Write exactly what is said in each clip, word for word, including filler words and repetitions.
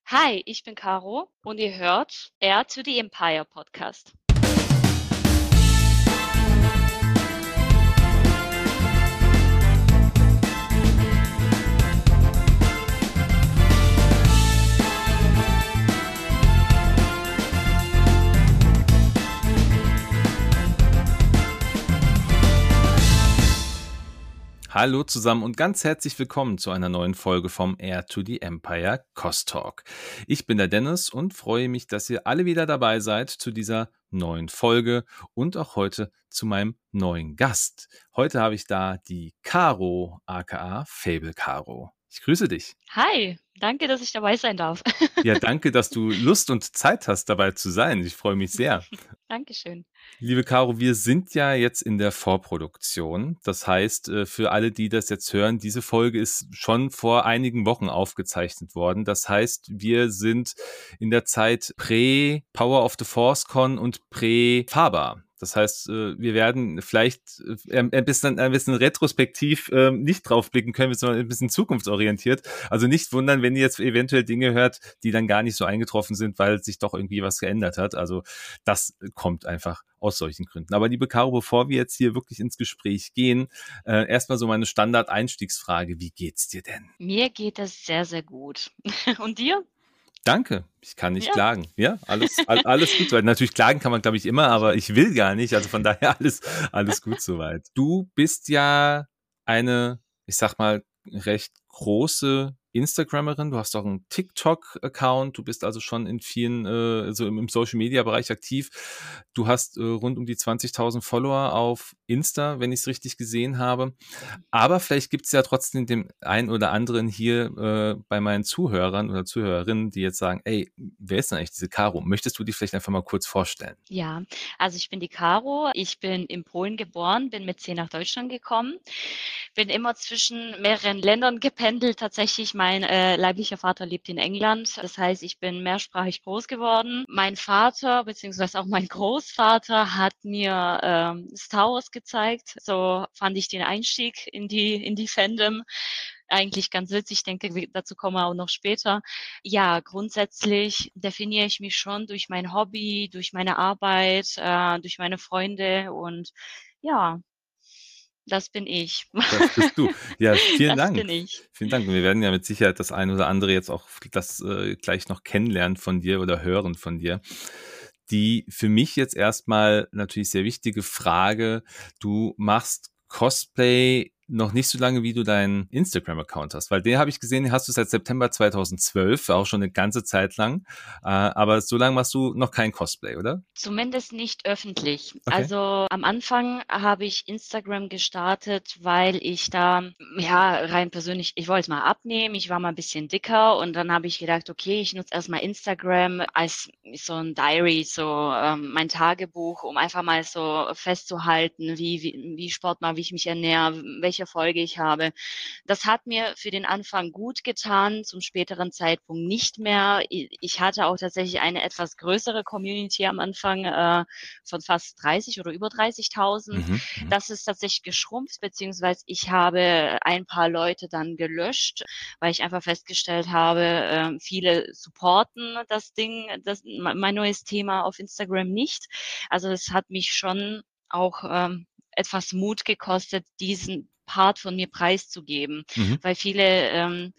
Hi, ich bin Caro und ihr hört Heir to the Empire Podcast. Hallo zusammen und ganz herzlich willkommen zu einer neuen Folge vom Heir to the Empire Cost Talk. Ich bin der Dennis und freue mich, dass ihr alle wieder dabei seid zu dieser neuen Folge und auch heute zu meinem neuen Gast. Heute habe ich da die Caro, aka Fable Caro. Ich grüße dich. Hi, danke, dass ich dabei sein darf. Ja, danke, dass du Lust und Zeit hast, dabei zu sein. Ich freue mich sehr. Dankeschön. Liebe Caro, wir sind ja jetzt in der Vorproduktion. Das heißt, für alle, die das jetzt hören, diese Folge ist schon vor einigen Wochen aufgezeichnet worden. Das heißt, wir sind in der Zeit prä-Power of the Force Con und prä-Faber. Das heißt, wir werden vielleicht ein bisschen, ein bisschen retrospektiv nicht drauf blicken können, sondern ein bisschen zukunftsorientiert. Also nicht wundern, wenn ihr jetzt eventuell Dinge hört, die dann gar nicht so eingetroffen sind, weil sich doch irgendwie was geändert hat. Also das kommt einfach aus solchen Gründen. Aber liebe Caro, bevor wir jetzt hier wirklich ins Gespräch gehen, äh, erstmal so meine Standard-Einstiegsfrage. Wie geht's dir denn? Mir geht es sehr, sehr gut. Und dir? Danke, ich kann nicht Ja. klagen. Ja, alles, alles gut soweit. Natürlich klagen kann man, glaube ich, immer, aber ich will gar nicht. Also von daher alles, alles gut soweit. Du bist ja eine, ich sag mal, recht große Instagrammerin, du hast auch einen TikTok-Account, du bist also schon in vielen, äh, also im, im Social-Media-Bereich aktiv. Du hast äh, rund um die zwanzigtausend Follower auf Insta, wenn ich es richtig gesehen habe. Aber vielleicht gibt es ja trotzdem den einen oder anderen hier äh, bei meinen Zuhörern oder Zuhörerinnen, die jetzt sagen, ey, wer ist denn eigentlich diese Caro? Möchtest du dich vielleicht einfach mal kurz vorstellen? Ja, also ich bin die Caro, ich bin in Polen geboren, bin mit zehn nach Deutschland gekommen, bin immer zwischen mehreren Ländern gependelt. Tatsächlich, mein äh, leiblicher Vater lebt in England, das heißt, ich bin mehrsprachig groß geworden. Mein Vater, beziehungsweise auch mein Großvater, hat mir ähm, Star Wars gezeigt, so fand ich den Einstieg in die, in die Fandom eigentlich ganz witzig. Ich denke, dazu kommen wir auch noch später. Ja, grundsätzlich definiere ich mich schon durch mein Hobby, durch meine Arbeit, äh, durch meine Freunde und ja, das bin ich. Das bist du. Ja, vielen Das Dank. bin ich. Vielen Dank. Wir werden ja mit Sicherheit das ein oder andere jetzt auch das äh, gleich noch kennenlernen von dir oder hören von dir. Die für mich jetzt erstmal natürlich sehr wichtige Frage, du machst Cosplay noch nicht so lange, wie du deinen Instagram-Account hast, weil den habe ich gesehen, den hast du seit September zweitausendzwölf, auch schon eine ganze Zeit lang, äh, aber so lange machst du noch kein Cosplay, oder? Zumindest nicht öffentlich. Okay. Also am Anfang habe ich Instagram gestartet, weil ich da, ja, rein persönlich, ich wollte mal abnehmen, ich war mal ein bisschen dicker und dann habe ich gedacht, okay, ich nutze erstmal Instagram als so ein Diary, so ähm, mein Tagebuch, um einfach mal so festzuhalten, wie, wie, wie Sport mache, wie ich mich ernähre, welche Erfolge ich habe. Das hat mir für den Anfang gut getan, zum späteren Zeitpunkt nicht mehr. Ich hatte auch tatsächlich eine etwas größere Community am Anfang äh, von fast dreißig oder über dreißigtausend. Mhm, mhm. Das ist tatsächlich geschrumpft, beziehungsweise ich habe ein paar Leute dann gelöscht, weil ich einfach festgestellt habe, äh, viele supporten das Ding, das, mein neues Thema auf Instagram nicht. Also es hat mich schon auch ähm, etwas Mut gekostet, diesen Part von mir preiszugeben, Mhm. weil viele ähm,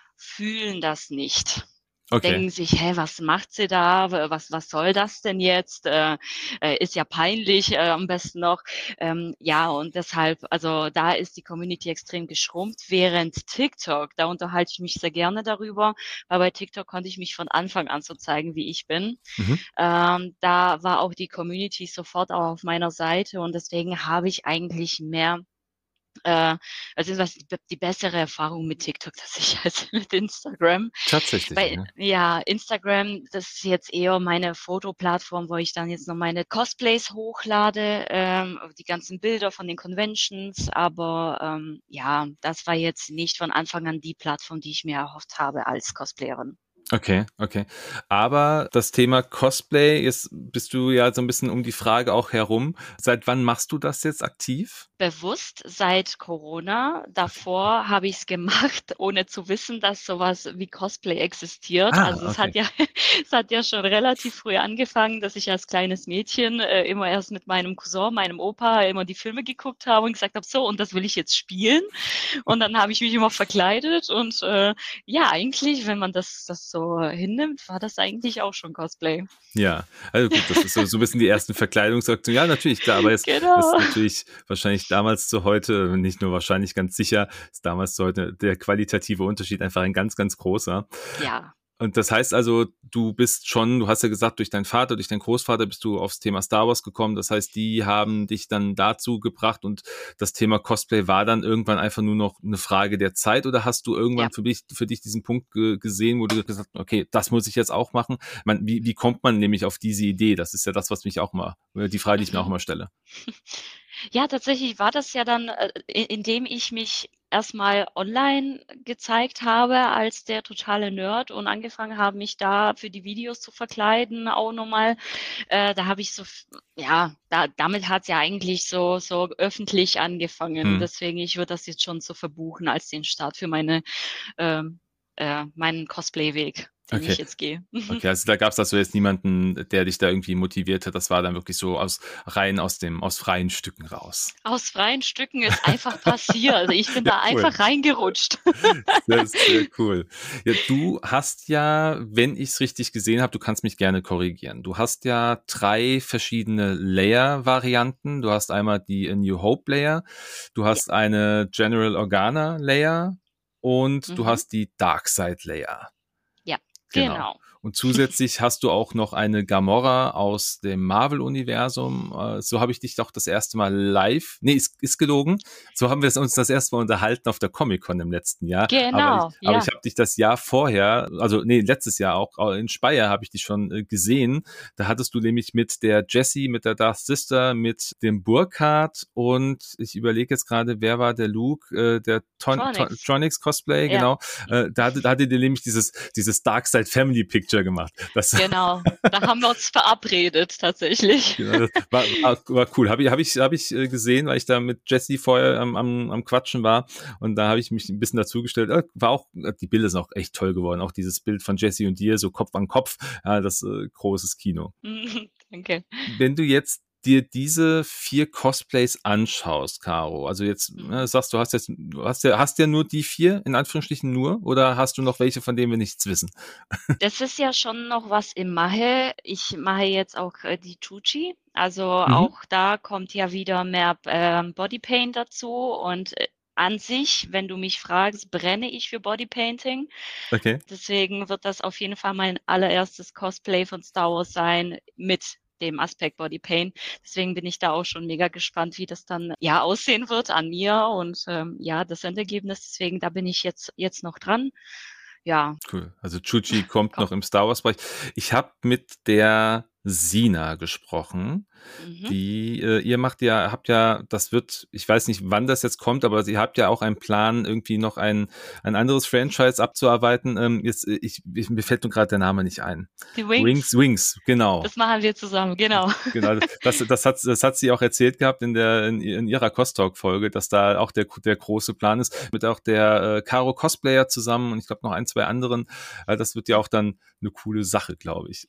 fühlen das nicht. Okay. Denken sich, hä, was macht sie da? Was, was soll das denn jetzt? Äh, äh, ist ja peinlich, äh, am besten noch. Ähm, ja, und deshalb, also da ist die Community extrem geschrumpft, während TikTok, da unterhalte ich mich sehr gerne darüber, weil bei TikTok konnte ich mich von Anfang an so zeigen, wie ich bin. Mhm. Ähm, da war auch die Community sofort auch auf meiner Seite und deswegen habe ich eigentlich mehr äh, also was die, die bessere Erfahrung mit TikTok tatsächlich als mit Instagram. Tatsächlich, Weil, ja. ja, Instagram, das ist jetzt eher meine Fotoplattform, wo ich dann jetzt noch meine Cosplays hochlade, ähm, die ganzen Bilder von den Conventions, aber ähm, ja, das war jetzt nicht von Anfang an die Plattform, die ich mir erhofft habe als Cosplayerin. Okay, okay. Aber das Thema Cosplay, jetzt bist du ja so ein bisschen um die Frage auch herum. Seit wann machst du das jetzt aktiv? bewusst seit Corona. Davor habe ich es gemacht, ohne zu wissen, dass sowas wie Cosplay existiert. Ah, Also es okay. hat ja, es hat ja schon relativ früh angefangen, dass ich als kleines Mädchen äh, immer erst mit meinem Cousin, meinem Opa, immer die Filme geguckt habe und gesagt habe, so, und das will ich jetzt spielen. Und dann habe ich mich immer verkleidet und äh, ja, eigentlich, wenn man das, das so hinnimmt, war das eigentlich auch schon Cosplay. Ja, also gut, das ist so, so ein bisschen die ersten Verkleidungsaktionen. Ja, natürlich, klar, aber jetzt ist Genau. natürlich wahrscheinlich damals zu heute, nicht nur wahrscheinlich, ganz sicher, ist damals zu heute der qualitative Unterschied einfach ein ganz, ganz großer. Ja. Und das heißt also, du bist schon, du hast ja gesagt, durch deinen Vater, durch deinen Großvater bist du aufs Thema Star Wars gekommen. Das heißt, die haben dich dann dazu gebracht und das Thema Cosplay war dann irgendwann einfach nur noch eine Frage der Zeit, oder hast du Ja. irgendwann für dich, für dich diesen Punkt ge- gesehen, wo du gesagt hast, okay, das muss ich jetzt auch machen? Man, wie, wie kommt man nämlich auf diese Idee? Das ist ja das, was mich auch mal, die Frage, die ich mir auch Mhm. immer stelle. Ja, tatsächlich war das ja dann, äh, i indem ich mich erstmal online gezeigt habe als der totale Nerd und angefangen habe, mich da für die Videos zu verkleiden, auch noch mal. Äh, da habe ich so f ja, da damit hat's ja eigentlich so so öffentlich angefangen. Hm. Deswegen, ich würde das jetzt schon so verbuchen als den Start für meine ähm, äh, meinen Cosplay-Weg, den Okay. ich jetzt gehe. Okay, also da gab es also jetzt niemanden, der dich da irgendwie motiviert hat. Das war dann wirklich so aus rein aus dem aus freien Stücken raus. Aus freien Stücken ist einfach passiert. Also, ich bin Ja, da cool. einfach reingerutscht. Sehr, sehr cool. Ja, du hast ja, wenn ich es richtig gesehen habe, du kannst mich gerne korrigieren. Du hast ja drei verschiedene Layer-Varianten. Du hast einmal die A New Hope Layer, du Ja. hast eine General Organa Layer und du Mhm. hast die Darkseid Layer. Ja, Genau. genau. Und zusätzlich hast du auch noch eine Gamora aus dem Marvel-Universum. Äh, So habe ich dich doch das erste Mal live, nee, ist, ist gelogen. So haben wir es uns das erste Mal unterhalten auf der Comic-Con im letzten Jahr. Aber ich, Genau, aber ich ja. habe dich das Jahr vorher, also nee, letztes Jahr auch, äh, in Speyer habe ich dich schon äh, gesehen. Da hattest du nämlich mit der Jessie, mit der Darth Sister, mit dem Burkhardt und ich überlege jetzt gerade, wer war der Luke, äh, der Ton, Ton, Tronics. Tronics Cosplay, Ja. genau. Äh, da, hatte, da hattet ihr nämlich dieses, dieses Darkseid Family Picture gemacht. Das, Genau. Da haben wir uns verabredet tatsächlich. genau, das war, war, war cool. Habe ich, hab ich, hab ich äh, gesehen, weil ich da mit Jessie vorher am, am, am Quatschen war. Und da habe ich mich ein bisschen dazugestellt. Äh, War auch, die Bilder sind auch echt toll geworden. Auch dieses Bild von Jessie und dir, so Kopf an Kopf. Ja, das äh, großes Kino. Danke. Wenn du jetzt dir diese vier Cosplays anschaust, Caro, also jetzt Mhm. ne, sagst du, hast jetzt, du hast ja, hast ja nur die vier, in Anführungsstrichen nur, oder hast du noch welche, von denen wir nichts wissen? Das ist ja schon noch was im Mache. Ich mache jetzt auch äh, die Chuchi. Also Mhm. auch da kommt ja wieder mehr ähm, Bodypaint dazu. Und äh, an sich, wenn du mich fragst, brenne ich für Bodypainting. Okay. Deswegen wird das auf jeden Fall mein allererstes Cosplay von Star Wars sein mit dem Aspekt Bodypaint. Deswegen bin ich da auch schon mega gespannt, wie das dann ja aussehen wird an mir und ähm, ja, das Endergebnis. Deswegen, da bin ich jetzt, jetzt noch dran. Ja, Cool. Also Chuchi kommt noch komm. im Star Wars Bereich. Ich habe mit der Sina gesprochen. Mhm. Die, äh, ihr macht ja, habt ja, das wird, ich weiß nicht, wann das jetzt kommt, aber ihr habt ja auch einen Plan, irgendwie noch ein, ein anderes Franchise abzuarbeiten. Ähm, jetzt, äh, ich, ich, mir fällt nur gerade der Name nicht ein. Die Wings, Wings, Wings, genau. das machen wir zusammen, genau. Genau, das, das, hat, das hat sie auch erzählt gehabt in, der, in, in ihrer Cost-Talk-Folge, dass da auch der, der große Plan ist, mit auch der äh, Caro Cosplayer zusammen und ich glaube noch ein, zwei anderen. Äh, das wird ja auch dann eine coole Sache, glaube ich.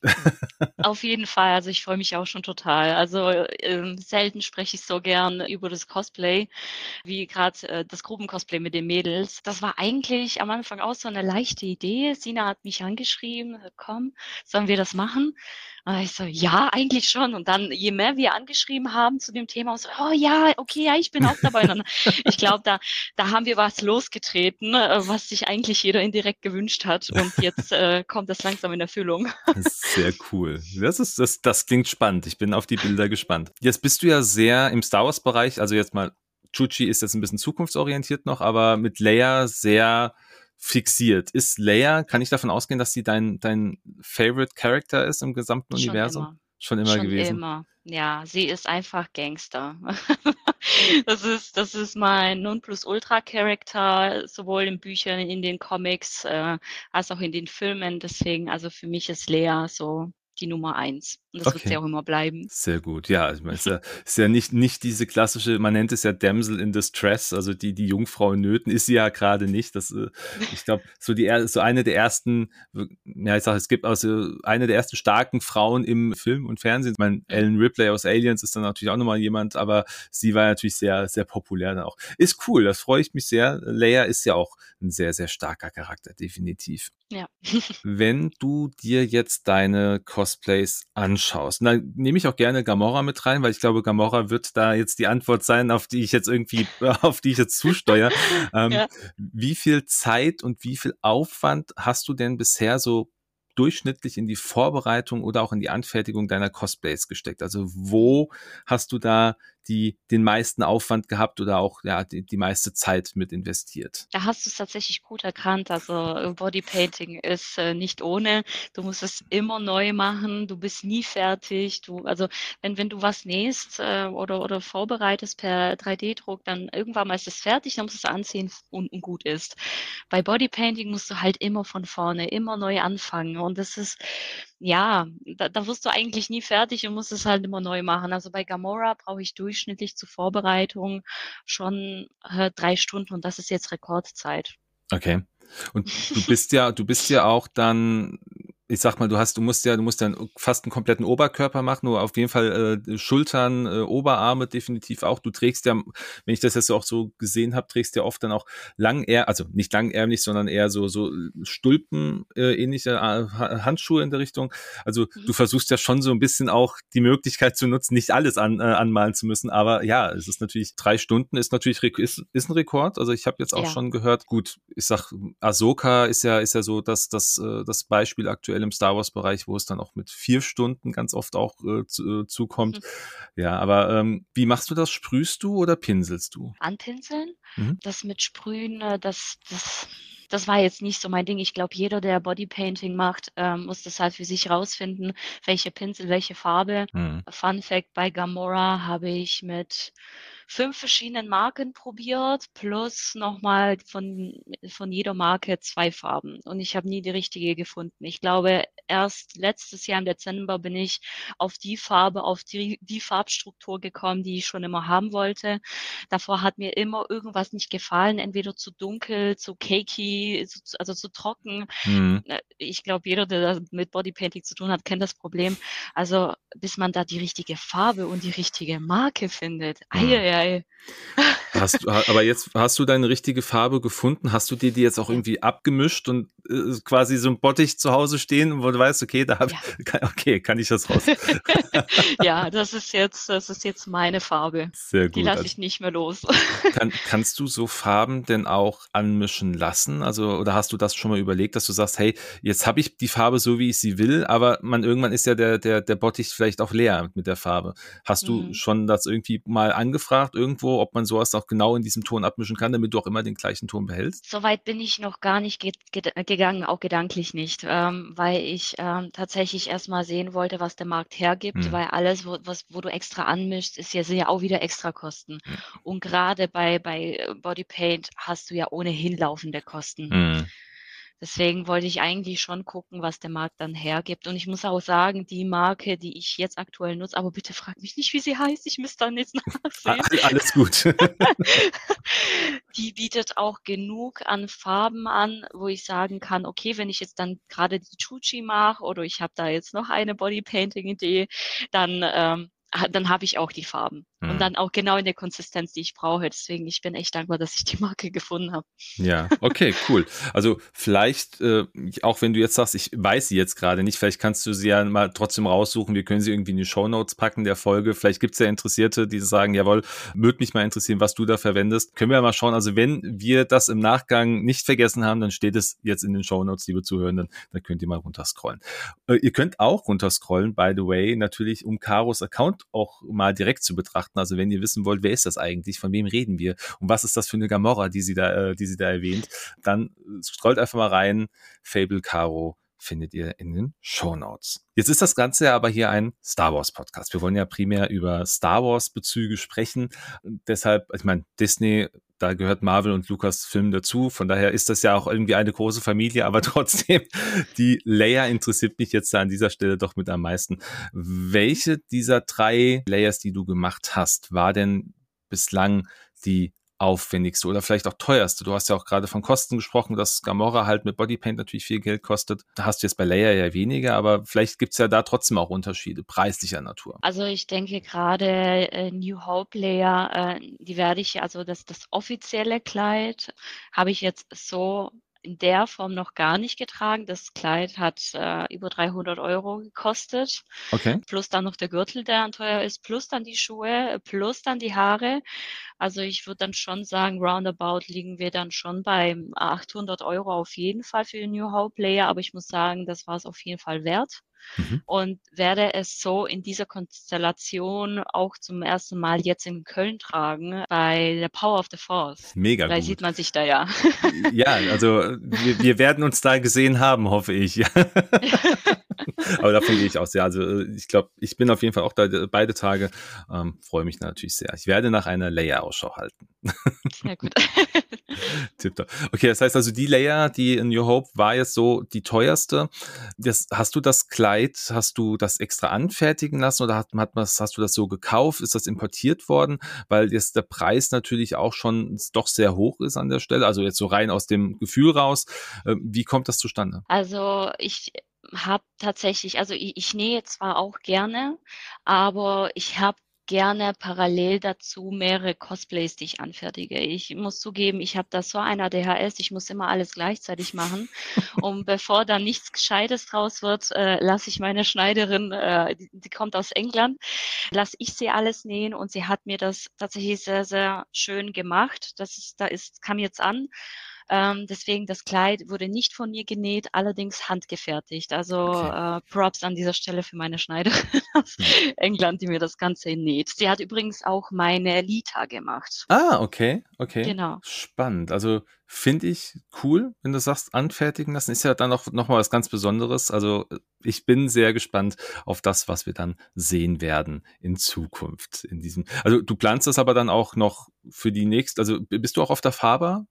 Auf jeden Fall, also ich freue mich auch schon total. Also ähm, selten spreche ich so gern über das Cosplay, wie gerade äh, das Gruppen-Cosplay mit den Mädels. Das war eigentlich am Anfang auch so eine leichte Idee. Sina hat mich angeschrieben, komm, sollen wir das machen? Und ich so, ja, eigentlich schon. Und dann, je mehr wir angeschrieben haben zu dem Thema, so, oh ja, okay, ja, ich bin auch dabei. Und dann, ich glaube, da, da haben wir was losgetreten, äh, was sich eigentlich jeder indirekt gewünscht hat. Und jetzt äh, kommt das langsam in Erfüllung. Sehr cool. Das ist, das, das klingt spannend. Ich bin auf die Bilder gespannt. Jetzt bist du ja sehr im Star Wars Bereich, also jetzt mal, Chuchi ist jetzt ein bisschen zukunftsorientiert noch, aber mit Leia sehr fixiert. Ist Leia, kann ich davon ausgehen, dass sie dein, dein Favorite Character ist im gesamten Schon Universum? immer. Schon immer Schon gewesen. immer. Ja, sie ist einfach Gangster. Das ist, das ist mein Nonplusultra-Charakter, sowohl in Büchern, in den Comics, äh, als auch in den Filmen. Deswegen, also für mich ist Lea so die Nummer eins. Und das wird sie Okay. auch immer bleiben. Sehr gut. Ja, ich meine, es ist ja, ist ja nicht, nicht diese klassische, man nennt es ja Damsel in Distress, also die, die Jungfrau in Nöten ist sie ja gerade nicht. Das, äh, ich glaube, so die, er- so eine der ersten, ja, ich sage, es gibt also eine der ersten starken Frauen im Film und Fernsehen. Ich meine, Ellen Ripley aus Aliens ist dann natürlich auch nochmal jemand, aber sie war natürlich sehr, sehr populär dann auch. Ist cool, das freue ich mich sehr. Leia ist ja auch ein sehr, sehr starker Charakter, definitiv. Ja. Wenn du dir jetzt deine Cosplays anschaust, und dann nehme ich auch gerne Gamora mit rein, weil ich glaube, Gamora wird da jetzt die Antwort sein, auf die ich jetzt irgendwie, auf die ich jetzt zusteuere. Ähm, Ja. wie viel Zeit und wie viel Aufwand hast du denn bisher so durchschnittlich in die Vorbereitung oder auch in die Anfertigung deiner Cosplays gesteckt? Also wo hast du da die, den meisten Aufwand gehabt oder auch ja, die, die meiste Zeit mit investiert? Da hast du es tatsächlich gut erkannt. Also äh, Bodypainting ist äh, nicht ohne. Du musst es immer neu machen. Du bist nie fertig. Du, also wenn, wenn du was nähst äh, oder, oder vorbereitest per drei D-Druck, dann irgendwann mal ist es fertig, dann musst du es anziehen und, und gut ist. Bei Bodypainting musst du halt immer von vorne, immer neu anfangen. Und das ist, ja, da, da wirst du eigentlich nie fertig und musst es halt immer neu machen. Also bei Gamora brauche ich durchschnittlich zur Vorbereitung schon äh, drei Stunden und das ist jetzt Rekordzeit. Okay. Und du bist ja, du bist ja auch dann, ich sag mal, du hast, du musst ja, du musst ja fast einen kompletten Oberkörper machen, nur auf jeden Fall äh, Schultern, äh, Oberarme definitiv auch. Du trägst ja, wenn ich das jetzt auch so gesehen habe, trägst ja oft dann auch langärmlich, also nicht langärmlich, sondern eher so so Stulpen äh, ähnliche äh, Handschuhe in der Richtung. Also du Mhm. versuchst ja schon so ein bisschen auch die Möglichkeit zu nutzen, nicht alles an, äh, anmalen zu müssen. Aber ja, es ist natürlich drei Stunden ist natürlich ist, ist ein Rekord. Also ich habe jetzt auch Ja. schon gehört, gut, ich sag, Ahsoka ist ja ist ja so das das äh, das Beispiel aktuell im Star Wars Bereich, wo es dann auch mit vier Stunden ganz oft auch äh, zu, äh, zukommt. Mhm. Ja, aber ähm, wie machst du das? Sprühst du oder pinselst du? Anpinseln, Mhm. das mit Sprühen, äh, das, das, das war jetzt nicht so mein Ding. Ich glaube, jeder, der Bodypainting macht, ähm, muss das halt für sich rausfinden, welche Pinsel, welche Farbe. Mhm. Fun Fact, bei Gamora habe ich mit fünf verschiedenen Marken probiert, plus nochmal von, von jeder Marke zwei Farben. Und ich habe nie die richtige gefunden. Ich glaube, erst letztes Jahr im Dezember bin ich auf die Farbe, auf die, die Farbstruktur gekommen, die ich schon immer haben wollte. Davor hat mir immer irgendwas nicht gefallen, entweder zu dunkel, zu cakey, zu, also zu trocken. Mhm. Ich glaube, jeder, der mit Bodypainting zu tun hat, kennt das Problem. Also bis man da die richtige Farbe und die richtige Marke findet. Mhm. Eieiei. Hast du, aber jetzt hast du deine richtige Farbe gefunden? Hast du dir die jetzt auch Ja, irgendwie abgemischt und äh, quasi so ein Bottich zu Hause stehen, wo du weißt, okay, da hab, ja. okay, kann ich das raus? Ja, das ist jetzt, das ist jetzt meine Farbe. Sehr Die gut. lasse Also ich nicht mehr los. kann, kannst du so Farben denn auch anmischen lassen? Also, oder hast du das schon mal überlegt, dass du sagst, hey, jetzt habe ich die Farbe so, wie ich sie will, aber man irgendwann ist ja der, der, der Bottich vielleicht auch leer mit der Farbe. Hast du Mhm. schon das irgendwie mal angefragt irgendwo, ob man sowas auch genau in diesem Ton abmischen kann, damit du auch immer den gleichen Ton behältst? Soweit bin ich noch gar nicht ge ge gegangen, auch gedanklich nicht, ähm, weil ich ähm, tatsächlich erstmal sehen wollte, was der Markt hergibt, Hm. weil alles, wo, was, wo du extra anmischst, ist ja, sind ja auch wieder Extrakosten. Hm. Und gerade bei, bei äh, Bodypaint hast du ja ohnehin laufende Kosten. Hm. Deswegen wollte ich eigentlich schon gucken, was der Markt dann hergibt. Und ich muss auch sagen, die Marke, die ich jetzt aktuell nutze, aber bitte frag mich nicht, wie sie heißt, ich müsste dann jetzt Ah, nachsehen. alles gut. Die bietet auch genug an Farben an, wo ich sagen kann, okay, wenn ich jetzt dann gerade die Chuchi mache oder ich habe da jetzt noch eine Bodypainting-Idee, dann, ähm, ha- dann habe ich auch die Farben. Und Hm. dann auch genau in der Konsistenz, die ich brauche. Deswegen, ich bin echt dankbar, dass ich die Marke gefunden habe. Ja, okay, cool. Also vielleicht, äh, auch wenn du jetzt sagst, ich weiß sie jetzt gerade nicht, vielleicht kannst du sie ja mal trotzdem raussuchen. Wir können sie irgendwie in die Shownotes packen der Folge. Vielleicht gibt's ja Interessierte, die sagen, jawohl, würde mich mal interessieren, was du da verwendest. Können wir ja mal schauen. Also wenn wir das im Nachgang nicht vergessen haben, dann steht es jetzt in den Shownotes, liebe Zuhörenden. Dann könnt ihr mal runterscrollen. Äh, ihr könnt auch runterscrollen, by the way, natürlich, um Karos Account auch mal direkt zu betrachten. Also wenn ihr wissen wollt, wer ist das eigentlich, von wem reden wir und was ist das für eine Gamora, die sie da, äh, die sie da erwähnt, dann scrollt einfach mal rein. Fable Caro findet ihr in den Shownotes. Jetzt ist das Ganze ja aber hier ein Star Wars Podcast. Wir wollen ja primär über Star Wars Bezüge sprechen. Deshalb, ich meine, Disney, da gehört Marvel und Lucasfilm dazu. Von daher ist das ja auch irgendwie eine große Familie, aber trotzdem, die Leia interessiert mich jetzt da an dieser Stelle doch mit am meisten. Welche dieser drei Layers, die du gemacht hast, war denn bislang die aufwendigste oder vielleicht auch teuerste? Du hast ja auch gerade von Kosten gesprochen, dass Gamora halt mit Bodypaint natürlich viel Geld kostet. Da hast du jetzt bei Leia ja weniger, aber vielleicht gibt's ja da trotzdem auch Unterschiede, preislicher Natur. Also ich denke gerade äh, New Hope Leia, äh, die werde ich, also das, das offizielle Kleid habe ich jetzt so in der Form noch gar nicht getragen. Das Kleid hat äh, über dreihundert Euro gekostet, Okay. plus dann noch der Gürtel, der dann teuer ist, plus dann die Schuhe, plus dann die Haare. Also ich würde dann schon sagen, roundabout liegen wir dann schon bei achthundert Euro auf jeden Fall für New Hope Leia, aber ich muss sagen, das war es auf jeden Fall wert. Mhm. Und werde es so in dieser Konstellation auch zum ersten Mal jetzt in Köln tragen, bei der Power of the Force. Mega Vielleicht gut. sieht man sich da ja. Ja, also wir, wir werden uns da gesehen haben, hoffe ich. Aber davon gehe ich aus. Ja, also ich glaube, ich bin auf jeden Fall auch da beide Tage. Ähm, freue mich natürlich sehr. Ich werde nach einer Leia-Ausschau halten. Sehr gut. Tipptopp. Okay, das heißt also, die Leia, die in New Hope war jetzt so die teuerste. Das, hast du das Kleid, hast du das extra anfertigen lassen oder hat, hat, hast du das so gekauft? Ist das importiert worden? Weil jetzt der Preis natürlich auch schon doch sehr hoch ist an der Stelle. Also jetzt so rein aus dem Gefühl raus. Wie kommt das zustande? Also ich habe tatsächlich, also ich, ich nähe zwar auch gerne, aber ich habe gerne parallel dazu mehrere Cosplays, die ich anfertige. Ich muss zugeben, ich habe da so ein A D H S, ich muss immer alles gleichzeitig machen. Und bevor da nichts Gescheites draus wird, äh, lasse ich meine Schneiderin, äh, die, die kommt aus England, lasse ich sie alles nähen und sie hat mir das tatsächlich sehr, sehr schön gemacht. Das ist, da ist, kam jetzt an. Ähm, deswegen, das Kleid wurde nicht von mir genäht, allerdings handgefertigt. Also Okay. äh, Props an dieser Stelle für meine Schneiderin aus England, die mir das Ganze näht. Sie hat übrigens auch meine Lita gemacht. Ah, okay, okay. Genau. Spannend. Also finde ich cool, wenn du sagst, anfertigen lassen. Ist ja dann auch noch mal was ganz Besonderes. Also ich bin sehr gespannt auf das, was wir dann sehen werden in Zukunft. In diesem. Also du planst das aber dann auch noch für die nächste. Also bist du auch auf der Faber?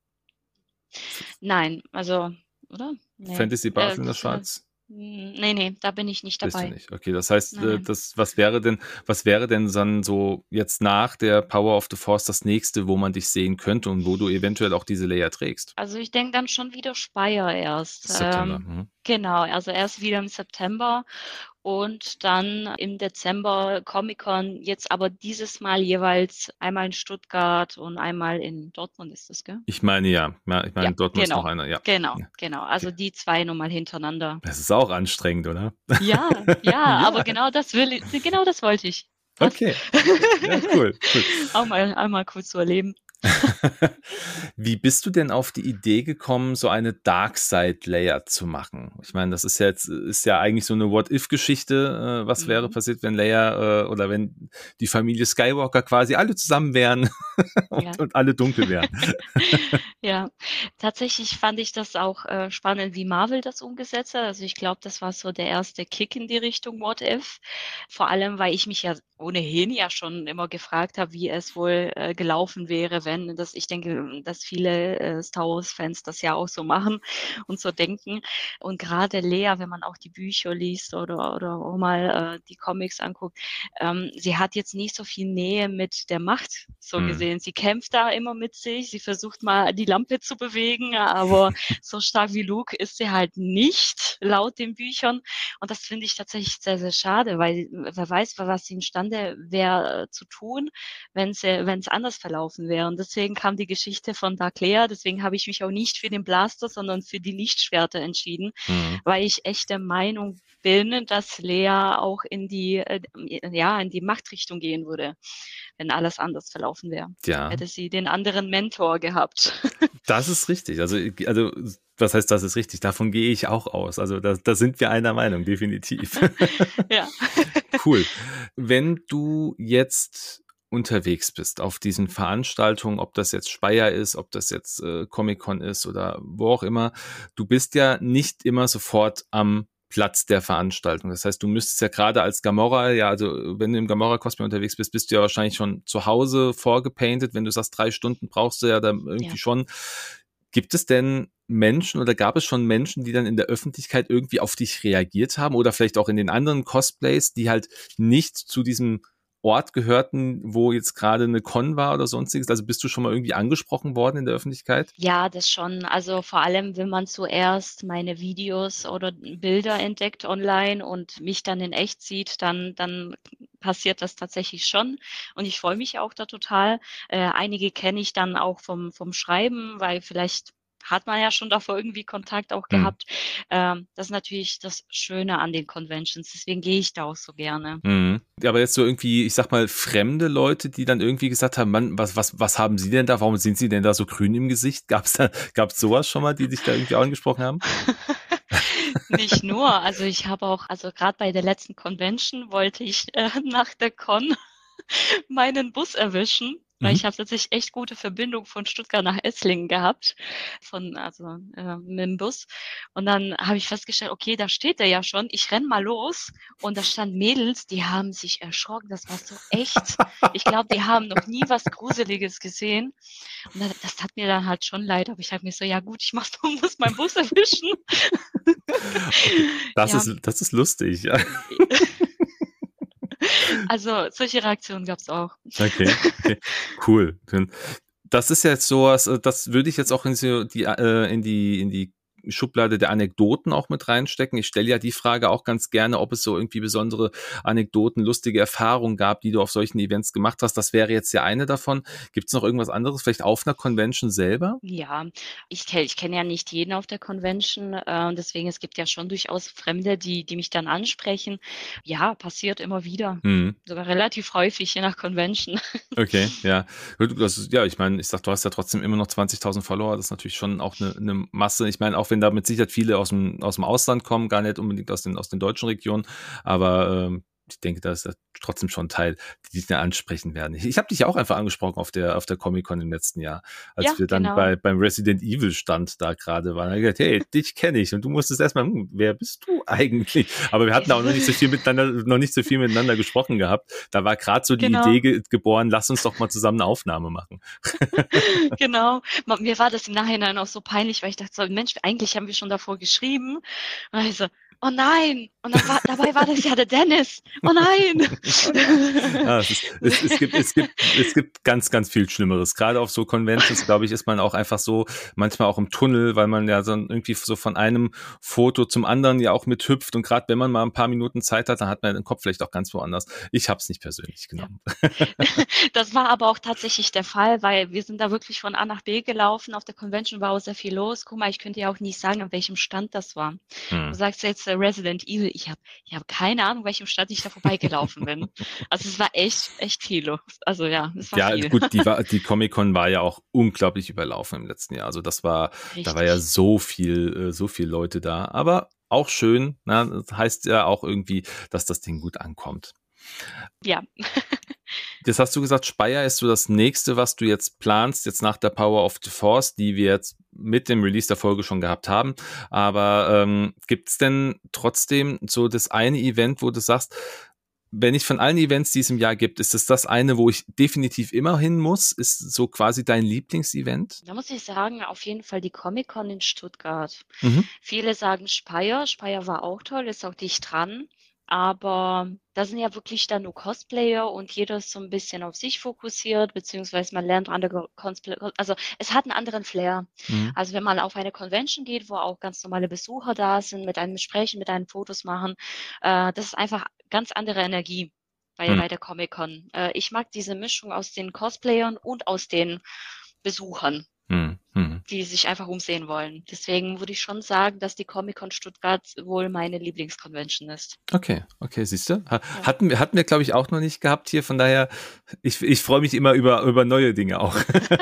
Nein, also, oder? Nee. Fantasy Äh, Basel in der das, äh, Schweiz? nee, nee, da bin ich nicht Bist du dabei. nicht. Okay, das heißt, Nein, äh, nein. das, was wäre denn, was wäre denn dann so jetzt nach der Power of the Force das nächste, wo man dich sehen könnte und wo du eventuell auch diese Leia trägst? Also ich denke dann schon wieder Speyer erst. September. Ähm, Mhm. genau, also erst wieder im September und dann im Dezember Comic-Con, jetzt aber dieses Mal jeweils einmal in Stuttgart und einmal in Dortmund ist das, gell? Ich meine ja. Ja, ich Ja, meine, Dortmund ist noch genau, einer, ja. genau, Ja. genau. Okay. Also die zwei nochmal hintereinander. Das ist auch anstrengend, oder? Ja, ja, aber Ja, genau das will ich, genau das wollte ich. Was? okay. Ja, cool, cool. Auch mal, einmal kurz zu erleben. Wie bist du denn auf die Idee gekommen, so eine Darkseid-Layer zu machen? Ich meine, das ist ja jetzt, ist ja eigentlich so eine What-If-Geschichte. Äh, was wäre Mhm. passiert, wenn Leia äh, oder wenn die Familie Skywalker quasi alle zusammen wären und, Ja. und alle dunkel wären? Ja, tatsächlich fand ich das auch äh, spannend, wie Marvel das umgesetzt hat. Also ich glaube, das war so der erste Kick in die Richtung What If. Vor allem, weil ich mich ja ohnehin ja schon immer gefragt habe, wie es wohl äh, gelaufen wäre, wenn das, ich denke, dass viele äh, Star Wars-Fans das ja auch so machen und so denken. Und gerade Lea, wenn man auch die Bücher liest oder, oder auch mal äh, die Comics anguckt, ähm, sie hat jetzt nicht so viel Nähe mit der Macht so Hm. gesehen. Sie kämpft da immer mit sich, sie versucht mal die Lampe zu bewegen, aber so stark wie Luke ist sie halt nicht, laut den Büchern. Und das finde ich tatsächlich sehr, sehr schade, weil wer weiß, was sie imstande wäre zu tun, wenn es wenn es anders verlaufen wäre. Und deswegen kam die Geschichte von Dark Lea, deswegen habe ich mich auch nicht für den Blaster, sondern für die Lichtschwerter entschieden, Mhm. weil ich echt der Meinung bin, dass Lea auch in die, äh, ja, in die Machtrichtung gehen würde, wenn alles anders verlaufen wäre. Ja, Hätte sie den anderen Mentor gehabt. das ist richtig. Also, also, was heißt, das ist richtig? Davon gehe ich auch aus. Also, da, da sind wir einer Meinung, definitiv. Ja. Cool. Wenn du jetzt unterwegs bist auf diesen Veranstaltungen, ob das jetzt Speyer ist, ob das jetzt äh, Comic-Con ist oder wo auch immer, du bist ja nicht immer sofort am Platz der Veranstaltung. Das heißt, du müsstest ja gerade als Gamora, ja, also wenn du im Gamora-Cosplay unterwegs bist, bist du ja wahrscheinlich schon zu Hause vorgepainted. Wenn du sagst, drei Stunden brauchst du ja dann irgendwie Ja. schon. Gibt es denn Menschen oder gab es schon Menschen, die dann in der Öffentlichkeit irgendwie auf dich reagiert haben oder vielleicht auch in den anderen Cosplays, die halt nicht zu diesem Ort gehörten, wo jetzt gerade eine Con war oder sonstiges? Also bist du schon mal irgendwie angesprochen worden in der Öffentlichkeit? Ja, das schon. Also vor allem, wenn man zuerst meine Videos oder Bilder entdeckt online und mich dann in echt sieht, dann, dann passiert das tatsächlich schon. Und ich freue mich auch da total. Äh, einige kenne ich dann auch vom, vom Schreiben, weil vielleicht hat man ja schon davor irgendwie Kontakt auch Hm. gehabt. Ähm, das ist natürlich das Schöne an den Conventions. Deswegen gehe ich da auch so gerne. Mhm. Aber jetzt so irgendwie, ich sag mal, fremde Leute, die dann irgendwie gesagt haben, Mann, was, was, was haben Sie denn da? Warum sind Sie denn da so grün im Gesicht? Gab's da, gab's sowas schon mal, die dich da irgendwie angesprochen haben? Nicht nur, also ich habe auch, also gerade bei der letzten Convention wollte ich äh, nach der Con meinen Bus erwischen, weil Mhm. ich habe tatsächlich echt gute Verbindung von Stuttgart nach Esslingen gehabt, von also äh, mit dem Bus. Und dann habe ich festgestellt, okay, da steht er ja schon. Ich renn mal los und da stand Mädels, die haben sich erschrocken. Das war so echt. Ich glaube, die haben noch nie was Gruseliges gesehen. Und dann, das tat mir dann halt schon leid. Aber ich habe mir so, ja gut, ich mach's, muss meinen Bus erwischen. Okay, das Ja, ist, das ist lustig. Ja. also solche Reaktionen gab's auch. Okay, okay, cool. Das ist jetzt sowas, äh, das würde ich jetzt auch in so die, äh, in die, in die Schublade der Anekdoten auch mit reinstecken. Ich stelle ja die Frage auch ganz gerne, ob es so irgendwie besondere Anekdoten, lustige Erfahrungen gab, die du auf solchen Events gemacht hast. Das wäre jetzt ja eine davon. Gibt es noch irgendwas anderes, vielleicht auf einer Convention selber? Ja, ich kenne ich kenne ja nicht jeden auf der Convention, äh, deswegen es gibt ja schon durchaus Fremde, die die mich dann ansprechen. Ja, passiert immer wieder, Mhm. sogar relativ häufig, je nach Convention. Okay, ja. Gut, das ist, ja, ich meine, ich sag, du hast ja trotzdem immer noch zwanzigtausend Follower. Das ist natürlich schon auch eine, eine Masse. Ich meine, auch wenn da mit Sicherheit viele aus dem, aus dem Ausland kommen, gar nicht unbedingt aus den, aus den deutschen Regionen, aber ähm, ich denke, da ist ja trotzdem schon ein Teil, die dich dann ansprechen werden. Ich, ich habe dich ja auch einfach angesprochen auf der, auf der Comic-Con im letzten Jahr, als Ja, wir dann genau. bei, beim Resident Evil Stand da gerade waren. Da hab ich gesagt, hey, dich kenne ich. Und du musstest erstmal, hm, wer bist du eigentlich? Aber wir hatten auch noch nicht so viel miteinander, noch nicht so viel miteinander gesprochen gehabt. Da war gerade so die Genau, Idee ge geboren, lass uns doch mal zusammen eine Aufnahme machen. genau. Ma Mir war das im Nachhinein auch so peinlich, weil ich dachte so: „Mensch, eigentlich haben wir schon davor geschrieben.“ Und dann ich so: „Oh nein!“ Und dann war dabei war das ja der Dennis. „Oh nein!“ Ja, es, ist, es, es, gibt, es, gibt, es gibt ganz, ganz viel Schlimmeres. Gerade auf so Conventions, glaube ich, ist man auch einfach so manchmal auch im Tunnel, weil man ja so irgendwie so von einem Foto zum anderen ja auch mithüpft. Und gerade wenn man mal ein paar Minuten Zeit hat, dann hat man den Kopf vielleicht auch ganz woanders. Ich habe es nicht persönlich Ja. genommen. Das war aber auch tatsächlich der Fall, weil wir sind da wirklich von A nach B gelaufen. Auf der Convention war auch sehr viel los. Guck mal, ich könnte ja auch nicht sagen, an welchem Stand das war. Du Hm. sagst jetzt äh, Resident Evil. Ich habe ich hab keine Ahnung, welchem Stand ich da vorbeigelaufen bin. Also es war echt, echt viel los. Also ja, es war Ja, viel. gut, die, war, die Comic-Con war ja auch unglaublich überlaufen im letzten Jahr. Also das war, da war ja Richtig. so viel, äh, so viel Leute da. Aber auch schön, na, das heißt ja auch irgendwie, dass das Ding gut ankommt. Ja. Jetzt hast du gesagt, Speyer ist so das nächste, was du jetzt planst, jetzt nach der Power of the Force, die wir jetzt mit dem Release der Folge schon gehabt haben. Aber ähm, gibt es denn trotzdem so das eine Event, wo du sagst, wenn ich von allen Events, die es im Jahr gibt, ist es das eine, wo ich definitiv immer hin muss? Ist so quasi dein Lieblingsevent? Da muss ich sagen, auf jeden Fall die Comic-Con in Stuttgart. Mhm. Viele sagen Speyer. Speyer war auch toll, ist auch dicht dran. Aber da sind ja wirklich dann nur Cosplayer und jeder ist so ein bisschen auf sich fokussiert, beziehungsweise man lernt andere Cosplayer. Also es hat einen anderen Flair. Mhm. Also wenn man auf eine Convention geht, wo auch ganz normale Besucher da sind, mit einem sprechen, mit einem Fotos machen, äh, das ist einfach ganz andere Energie bei, Mhm. bei der Comic-Con. Äh, ich mag diese Mischung aus den Cosplayern und aus den Besuchern, Mhm. Mhm. die sich einfach umsehen wollen. Deswegen würde ich schon sagen, dass die Comic-Con Stuttgart wohl meine Lieblingsconvention ist. Okay, okay, siehst du? Ha- Ja. Hatten wir, hatten wir, glaube ich, auch noch nicht gehabt hier. Von daher, ich, ich freue mich immer über, über neue Dinge auch.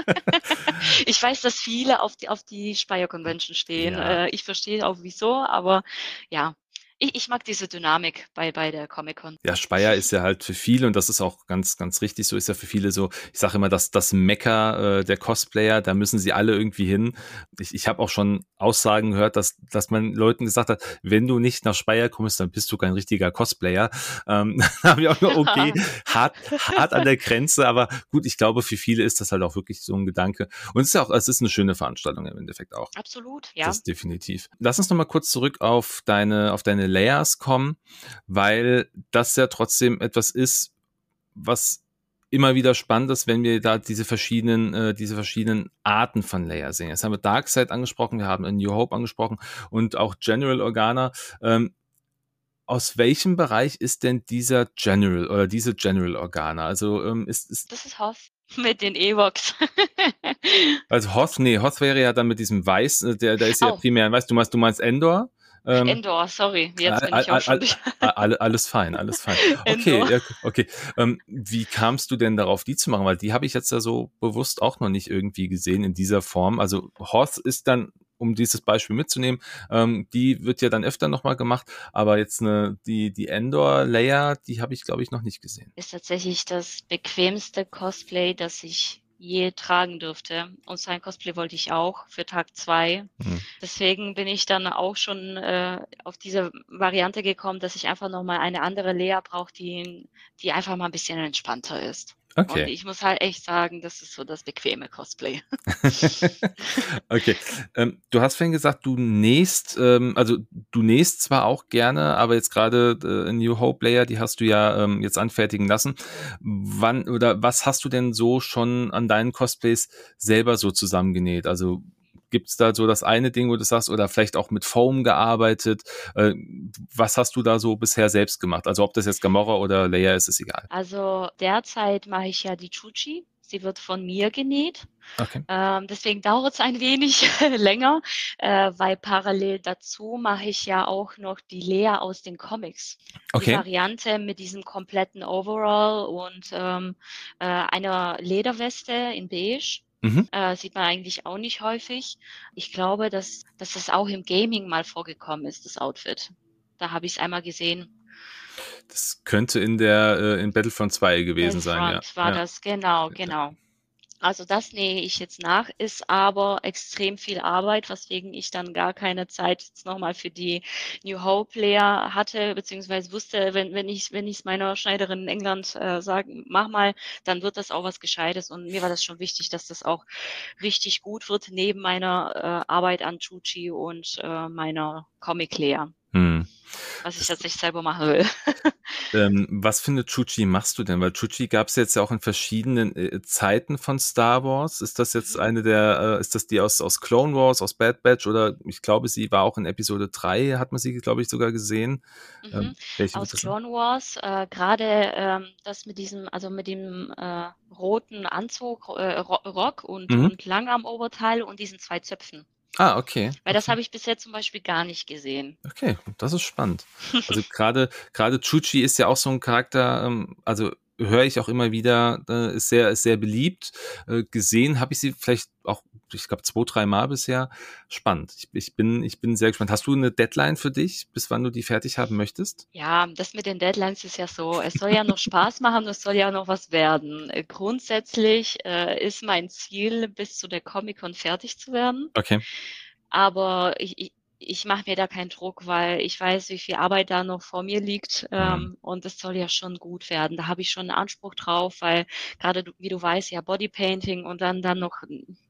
Ich weiß, dass viele auf die, auf die Speyer Convention stehen. Ja. Äh, ich verstehe auch wieso, aber ja, Ich, ich mag diese Dynamik bei, bei der Comic-Con. Ja, Speyer ist ja halt für viele, und das ist auch ganz, ganz richtig so, ist ja für viele so, ich sage immer, dass das Mekka äh, der Cosplayer, da müssen sie alle irgendwie hin. Ich, ich habe auch schon Aussagen gehört, dass, dass man Leuten gesagt hat, wenn du nicht nach Speyer kommst, dann bist du kein richtiger Cosplayer. Ähm, da habe ich auch nur, okay, hart, hart an der Grenze, aber gut, ich glaube, für viele ist das halt auch wirklich so ein Gedanke. Und es ist ja auch, es ist eine schöne Veranstaltung im Endeffekt auch. Absolut, ja. Das definitiv. Lass uns noch mal kurz zurück auf deine, auf deine Layers kommen, weil das ja trotzdem etwas ist, was immer wieder spannend ist, wenn wir da diese verschiedenen, äh, diese verschiedenen Arten von Layer sehen. Jetzt haben wir Darkseid angesprochen, wir haben New Hope angesprochen und auch General Organa. Ähm, aus welchem Bereich ist denn dieser General oder diese General Organa? Also ähm, ist, ist Das ist Hoth mit den Ewoks. also Hoth, nee, Hoth wäre ja dann mit diesem Weiß, äh, der, der ist ja Oh. primär, weißt du, meinst, du meinst Endor? Ähm, Endor, sorry, jetzt bin all, ich auch all, schon all, durch. all, alles fein, alles fein. Okay, Endor. ja, okay. Ähm, wie kamst du denn darauf, die zu machen? Weil die habe ich jetzt ja so bewusst auch noch nicht irgendwie gesehen in dieser Form. Also Hoth ist dann, um dieses Beispiel mitzunehmen, ähm, die wird ja dann öfter nochmal gemacht, aber jetzt eine, die, die Endor-Layer, die habe ich, glaube ich, noch nicht gesehen. Ist tatsächlich das bequemste Cosplay, das ich je tragen dürfte. Und sein Cosplay wollte ich auch für Tag zwei. Hm. Deswegen bin ich dann auch schon äh, auf diese Variante gekommen, dass ich einfach nochmal eine andere Lea brauche, die, die einfach mal ein bisschen entspannter ist. Und Okay. ich muss halt echt sagen, das ist so das bequeme Cosplay. Okay. Ähm, du hast vorhin gesagt, du nähst, ähm, also du nähst zwar auch gerne, aber jetzt gerade äh, New Hope Layer, die hast du ja ähm, jetzt anfertigen lassen. Wann oder was hast du denn so schon an deinen Cosplays selber so zusammengenäht? Also gibt's da so das eine Ding, wo du sagst, oder vielleicht auch mit Foam gearbeitet? Äh, was hast du da so bisher selbst gemacht? Also ob das jetzt Gamora oder Leia ist, ist egal. Also derzeit mache ich ja die Chuchi. Sie wird von mir genäht. Okay. Ähm, deswegen dauert es ein wenig länger, äh, weil parallel dazu mache ich ja auch noch die Lea aus den Comics. Die Okay. Variante mit diesem kompletten Overall und ähm, äh, einer Lederweste in beige. Mhm. Äh, sieht man eigentlich auch nicht häufig. Ich glaube, dass, dass das auch im Gaming mal vorgekommen ist, das Outfit. Da habe ich es einmal gesehen. Das könnte in der äh, in Battlefront zwei gewesen sein, ja. Battlefront war Ja. das, genau, genau. Also das nähe ich jetzt nach, ist aber extrem viel Arbeit, weswegen ich dann gar keine Zeit jetzt nochmal für die New Hope Layer hatte, beziehungsweise wusste, wenn, wenn ich wenn ich es meiner Schneiderin in England äh, sage, mach mal, dann wird das auch was Gescheites. Und mir war das schon wichtig, dass das auch richtig gut wird, neben meiner äh, Arbeit an Chuchi und äh, meiner Comic Layer, Hm. was ich Das, tatsächlich selber machen will. ähm, was für eine Chuchi machst du denn? Weil Chuchi gab es jetzt ja auch in verschiedenen äh, Zeiten von Star Wars. Ist das jetzt Mhm. eine der, äh, ist das die aus, aus Clone Wars, aus Bad Batch oder ich glaube, sie war auch in Episode drei, hat man sie, glaube ich, sogar gesehen. Mhm. Ähm, welche wird Aus das sein? Clone Wars, äh, gerade ähm, das mit diesem, also mit dem äh, roten Anzug, äh, Ro- Rock und, Mhm. und Langarmoberteil und diesen zwei Zöpfen. Ah, okay. Weil das Okay. habe ich bisher zum Beispiel gar nicht gesehen. Okay, das ist spannend. Also gerade gerade Chuchi ist ja auch so ein Charakter, ähm, also höre ich auch immer wieder, äh, ist sehr ist sehr beliebt. Äh, gesehen habe ich sie vielleicht auch, ich glaube zwei, drei Mal bisher. Spannend. Ich, ich bin ich bin sehr gespannt. Hast du eine Deadline für dich, bis wann du die fertig haben möchtest? Ja, das mit den Deadlines ist ja so, es soll ja noch Spaß machen, es soll ja noch was werden. Äh, Grundsätzlich äh, ist mein Ziel, bis zu der Comic-Con fertig zu werden. Okay. Aber ich, ich, ich mache mir da keinen Druck, weil ich weiß, wie viel Arbeit da noch vor mir liegt. Hm. Ähm, und es soll ja schon gut werden. Da habe ich schon einen Anspruch drauf, weil gerade, du- wie du weißt, ja Bodypainting und dann, dann noch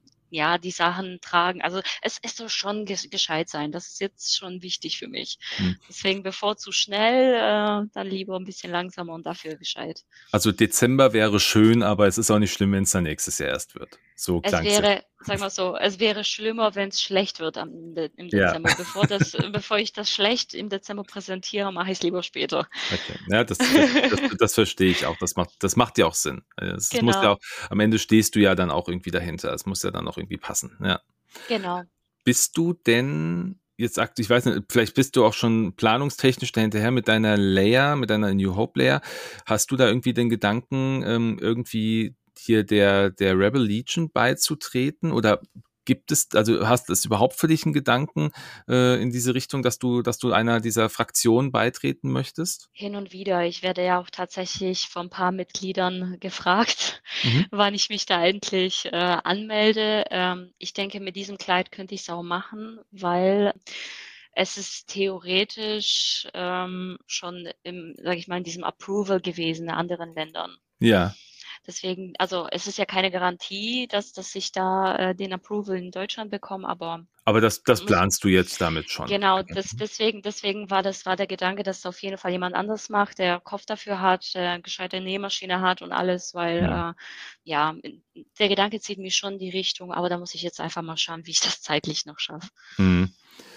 ja, die Sachen tragen. Also es, es soll schon ges- gescheit sein. Das ist jetzt schon wichtig für mich. Hm. Deswegen bevor zu schnell, äh, dann lieber ein bisschen langsamer und dafür gescheit. Also Dezember wäre schön, aber es ist auch nicht schlimm, wenn es dann nächstes Jahr erst wird. So Es klang's jetzt. wäre, sagen wir so, es wäre schlimmer, wenn es schlecht wird am, De- im Ja. Dezember. Bevor das, bevor ich das schlecht im Dezember präsentiere, mache ich es lieber später. Okay, ja, das, das, das verstehe ich auch. Das macht, das macht ja auch Sinn. Es muss ja Genau, auch, am Ende stehst du ja dann auch irgendwie dahinter. Es muss ja dann auch irgendwie passen. Ja. genau. Bist du denn jetzt aktiv, ich weiß nicht, vielleicht bist du auch schon planungstechnisch dahinterher mit deiner Layer, mit deiner New Hope Layer. Hast du da irgendwie den Gedanken, ähm, irgendwie hier der, der Rebel Legion beizutreten oder gibt es, also hast es überhaupt für dich einen Gedanken äh, in diese Richtung, dass du, dass du einer dieser Fraktionen beitreten möchtest? Hin und wieder. Ich werde ja auch tatsächlich von ein paar Mitgliedern gefragt, Mhm. wann ich mich da endlich äh, anmelde. Ähm, ich denke, mit diesem Kleid könnte ich es auch machen, weil es ist theoretisch ähm, schon im, sage ich mal, in diesem Approval gewesen in anderen Ländern. Ja, Deswegen, also es ist ja keine Garantie, dass, dass ich da äh, den Approval in Deutschland bekomme, aber aber das, das muss, planst du jetzt damit schon. genau, Okay. das, deswegen, deswegen war das war der Gedanke, dass auf jeden Fall jemand anders macht, der Kopf dafür hat, der eine gescheite Nähmaschine hat und alles, weil Mhm. äh, ja, der Gedanke zieht mich schon in die Richtung, aber da muss ich jetzt einfach mal schauen, wie ich das zeitlich noch schaffe. Mhm.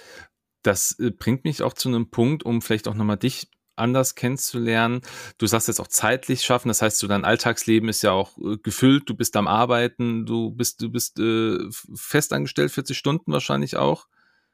Das äh, bringt mich auch zu einem Punkt, um vielleicht auch nochmal dich anders kennenzulernen. Du sagst jetzt auch zeitlich schaffen, das heißt, so dein Alltagsleben ist ja auch äh, gefüllt, du bist am Arbeiten, du bist, du bist äh, f- festangestellt, vierzig Stunden wahrscheinlich auch.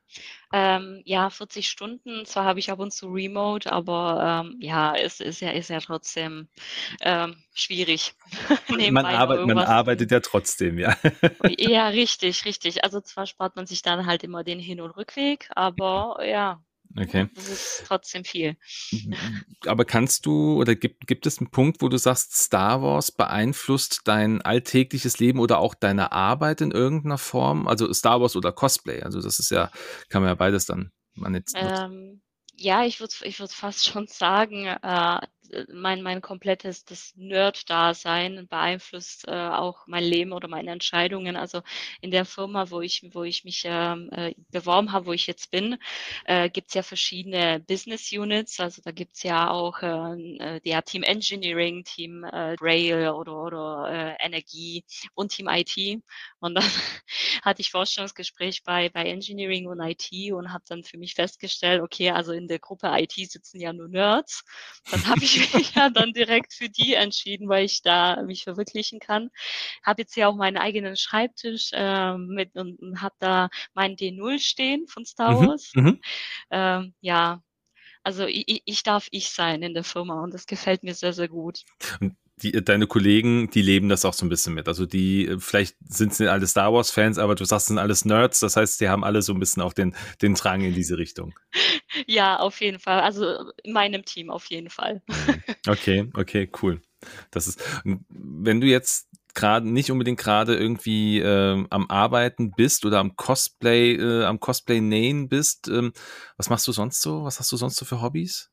Ähm, ja, vierzig Stunden, zwar habe ich ab und zu Remote, aber ähm, ja, es ist ja, ist ja trotzdem ähm, schwierig, Man nebenbei noch arbeitet, man irgendwas zu. arbeitet ja trotzdem, ja. Ja, richtig, richtig. Also zwar spart man sich dann halt immer den Hin- und Rückweg, aber ja, Okay. das ist trotzdem viel. Aber kannst du oder gibt, gibt es einen Punkt, wo du sagst, Star Wars beeinflusst dein alltägliches Leben oder auch deine Arbeit in irgendeiner Form? Also Star Wars oder Cosplay. Also das ist ja, kann man ja beides dann mal jetzt nutzen. Ähm, ja, ich würde ich würde fast schon sagen, äh, mein mein komplettes das Nerd-Dasein beeinflusst, äh, auch mein Leben oder meine Entscheidungen. Also, in der Firma, wo ich wo ich mich, ähm, äh, beworben habe, wo ich jetzt bin, äh, gibt's ja verschiedene Business Units. Also, da gibt's ja auch, ähm, äh, ja, Team Engineering, Team, äh, Rail oder oder, äh, Energie und Team I T. Und dann hatte ich Vorstellungsgespräch bei bei Engineering und I T und habe dann für mich festgestellt, okay, also in der Gruppe I T sitzen ja nur Nerds. Dann habe ich mich ja dann direkt für die entschieden, weil ich da mich verwirklichen kann. Habe jetzt ja auch meinen eigenen Schreibtisch äh, mit und, und habe da meinen D null stehen von Star Mhm, Wars. mhm. Ähm, ja, also ich, ich darf ich sein in der Firma und das gefällt mir sehr, sehr gut. Und die, deine Kollegen, die leben das auch so ein bisschen mit. Also die, äh, vielleicht sind sie alle Star Wars Fans, aber du sagst, sind alles Nerds. Das heißt, die haben alle so ein bisschen auch den, den Drang in diese Richtung. Ja, auf jeden Fall. Also in meinem Team auf jeden Fall. Mhm. Okay, okay, cool. Das ist, wenn du jetzt gerade nicht unbedingt gerade irgendwie ähm, am Arbeiten bist oder am Cosplay, äh, am Cosplay nähen bist, ähm, was machst du sonst so? Was hast du sonst so für Hobbys?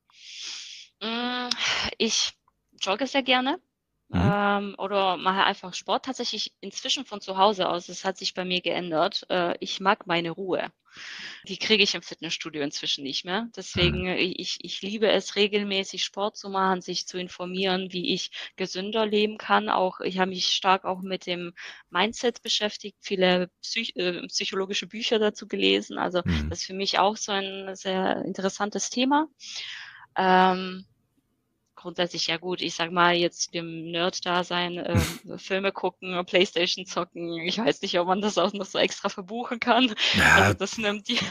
Hm, ich jogge sehr gerne, Mhm. ähm, oder mache einfach Sport tatsächlich inzwischen von zu Hause aus. Das hat sich bei mir geändert. Äh, ich mag meine Ruhe. Die kriege ich im Fitnessstudio inzwischen nicht mehr. Mhm. Deswegen, äh, ich ich liebe es, regelmäßig Sport zu machen, sich zu informieren, wie ich gesünder leben kann. Auch ich habe mich stark auch mit dem Mindset beschäftigt, viele psych äh, psychologische Bücher dazu gelesen. Also, Mhm. das ist für mich auch so ein sehr interessantes Thema. Ähm, grundsätzlich ja gut, ich sag mal jetzt dem Nerd-Dasein, ähm, Filme gucken, Playstation zocken. Ich weiß nicht, ob man das auch noch so extra verbuchen kann. Also Ja, das nimmt die.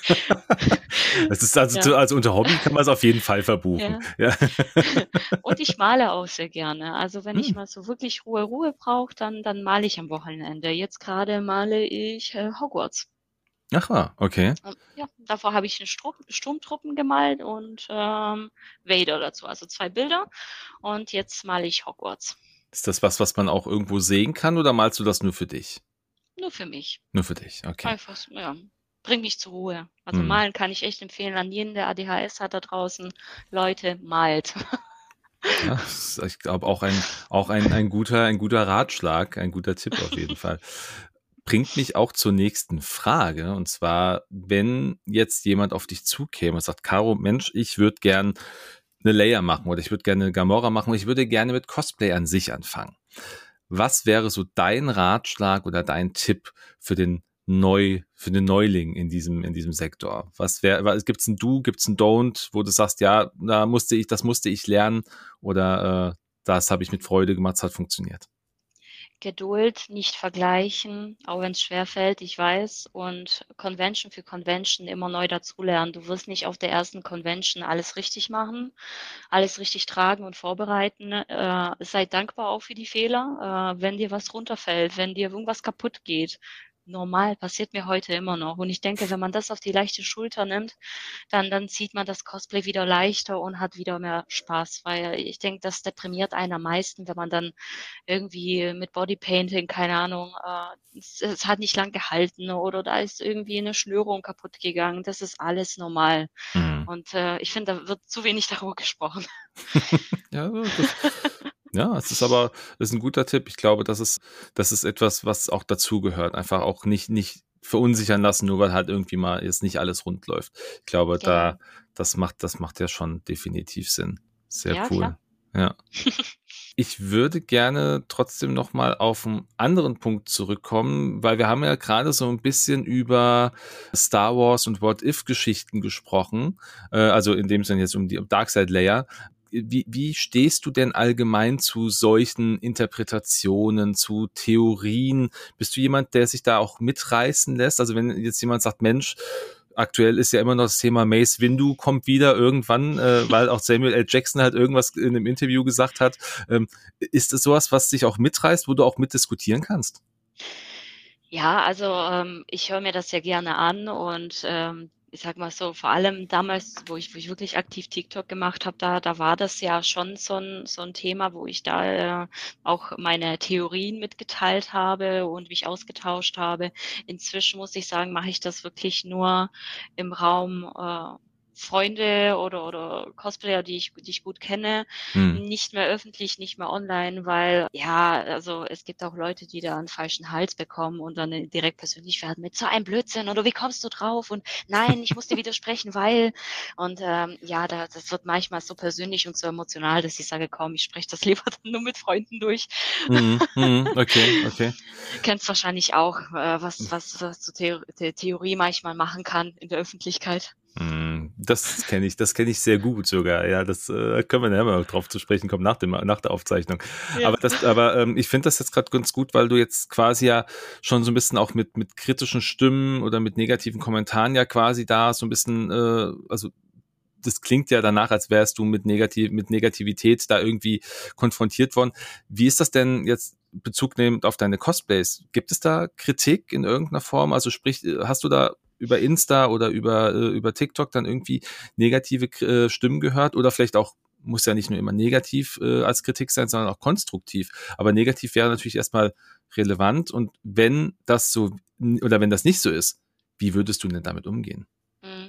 es ist also, Ja, zu- also unter Hobby kann man es auf jeden Fall verbuchen. ja. Ja. Und ich male auch sehr gerne. Also wenn ich Hm. mal so wirklich Ruhe, Ruhe brauche, dann, dann male ich am Wochenende. Jetzt gerade male ich äh, Hogwarts. Ach, ah, okay. Und, ja, davor habe ich einen Stru Sturmtruppen gemalt und ähm, Vader dazu, also zwei Bilder. Und jetzt male ich Hogwarts. Ist das was, was man auch irgendwo sehen kann oder malst du das nur für dich? Nur für mich. Nur für dich, okay. Einfach, so, ja, bringt mich zur Ruhe. Also Hm. malen kann ich echt empfehlen an jeden, der A D H S hat da draußen. Leute, malt. Ja, das ist, ich glaube, auch ein, auch ein, ein guter, ein guter Ratschlag, ein guter Tipp auf jeden Fall. Bringt mich auch zur nächsten Frage. Und zwar, wenn jetzt jemand auf dich zukäme und sagt, Caro, Mensch, ich würde gern eine Leia machen oder ich würde gerne eine Gamora machen und ich würde gerne mit Cosplay an sich anfangen. Was wäre so dein Ratschlag oder dein Tipp für den Neu, für den Neuling in diesem, in diesem Sektor? Was wäre, gibt's ein Do, gibt's ein Don't, wo du sagst, ja, da musste ich, das musste ich lernen oder äh, das habe ich mit Freude gemacht, es hat funktioniert. Geduld, nicht vergleichen, auch wenn es schwerfällt, ich weiß. Und Convention für Convention immer neu dazulernen. Du wirst nicht auf der ersten Convention alles richtig machen, alles richtig tragen und vorbereiten. Äh, sei dankbar auch für die Fehler. Äh, wenn dir was runterfällt, wenn dir irgendwas kaputt geht, normal, passiert mir heute immer noch. Und ich denke, wenn man das auf die leichte Schulter nimmt, dann, dann sieht man das Cosplay wieder leichter und hat wieder mehr Spaß, weil ich denke, das deprimiert einen am meisten, wenn man dann irgendwie mit Bodypainting, keine Ahnung, äh, es, es hat nicht lang gehalten oder da ist irgendwie eine Schnürung kaputt gegangen. Das ist alles normal. Mhm. Und äh, ich finde, da wird zu wenig darüber gesprochen. Ja, das, ja, es ist aber, das ist ein guter Tipp. Ich glaube, das ist, das ist etwas, was auch dazugehört. Einfach auch nicht, nicht verunsichern lassen, nur weil halt irgendwie mal jetzt nicht alles rund läuft. Ich glaube, Genau. da, das macht, das macht ja schon definitiv Sinn. Sehr Ja, klar. cool. Ja. Ich würde gerne trotzdem noch mal auf einen anderen Punkt zurückkommen, weil wir haben ja gerade so ein bisschen über Star Wars und What-If-Geschichten gesprochen, äh, also in dem Sinne jetzt um die Darkseid-Layer. Wie, wie stehst du denn allgemein zu solchen Interpretationen, zu Theorien? Bist du jemand, der sich da auch mitreißen lässt? Also wenn jetzt jemand sagt, Mensch, aktuell ist ja immer noch das Thema Mace Windu kommt wieder irgendwann, äh, weil auch Samuel L. Jackson halt irgendwas in einem Interview gesagt hat. Ähm, ist es sowas, was dich auch mitreißt, wo du auch mitdiskutieren kannst? Ja, also ähm, ich höre mir das sehr gerne an und ähm, ich sag mal so, vor allem damals, wo ich, wo ich wirklich aktiv TikTok gemacht habe, da, da war das ja schon so ein, so ein Thema, wo ich da äh, auch meine Theorien mitgeteilt habe und mich ausgetauscht habe. Inzwischen muss ich sagen, mache ich das wirklich nur im Raum äh, Freunde oder, oder Cosplayer, die ich, die ich gut kenne, Hm. nicht mehr öffentlich, nicht mehr online, weil ja, also es gibt auch Leute, die da einen falschen Hals bekommen und dann direkt persönlich werden mit so einem Blödsinn oder wie kommst du drauf und nein, ich muss dir widersprechen, weil und ähm, ja, da, das wird manchmal so persönlich und so emotional, dass ich sage, komm, ich spreche das lieber dann nur mit Freunden durch. Hm, hm, okay, okay. Kennst wahrscheinlich auch, äh, was, was, was so The The Theorie manchmal machen kann in der Öffentlichkeit. Hm, das kenne ich, das kenne ich sehr gut sogar. Ja, das äh, können wir ja immer noch drauf zu sprechen kommen nach dem, nach der Aufzeichnung. Ja. Aber das, aber ähm, ich finde das jetzt gerade ganz gut, weil du jetzt quasi ja schon so ein bisschen auch mit mit kritischen Stimmen oder mit negativen Kommentaren ja quasi da so ein bisschen, äh, also das klingt ja danach, als wärst du mit negativ mit Negativität da irgendwie konfrontiert worden. Wie ist das denn jetzt Bezug nehmend auf deine Cosplays? Gibt es da Kritik in irgendeiner Form? Also sprich, hast du da über Insta oder über äh, über TikTok dann irgendwie negative äh, Stimmen gehört oder vielleicht auch muss ja nicht nur immer negativ äh, als Kritik sein, sondern auch konstruktiv. Aber negativ wäre natürlich erstmal relevant und wenn das so oder wenn das nicht so ist, wie würdest du denn damit umgehen? Mhm.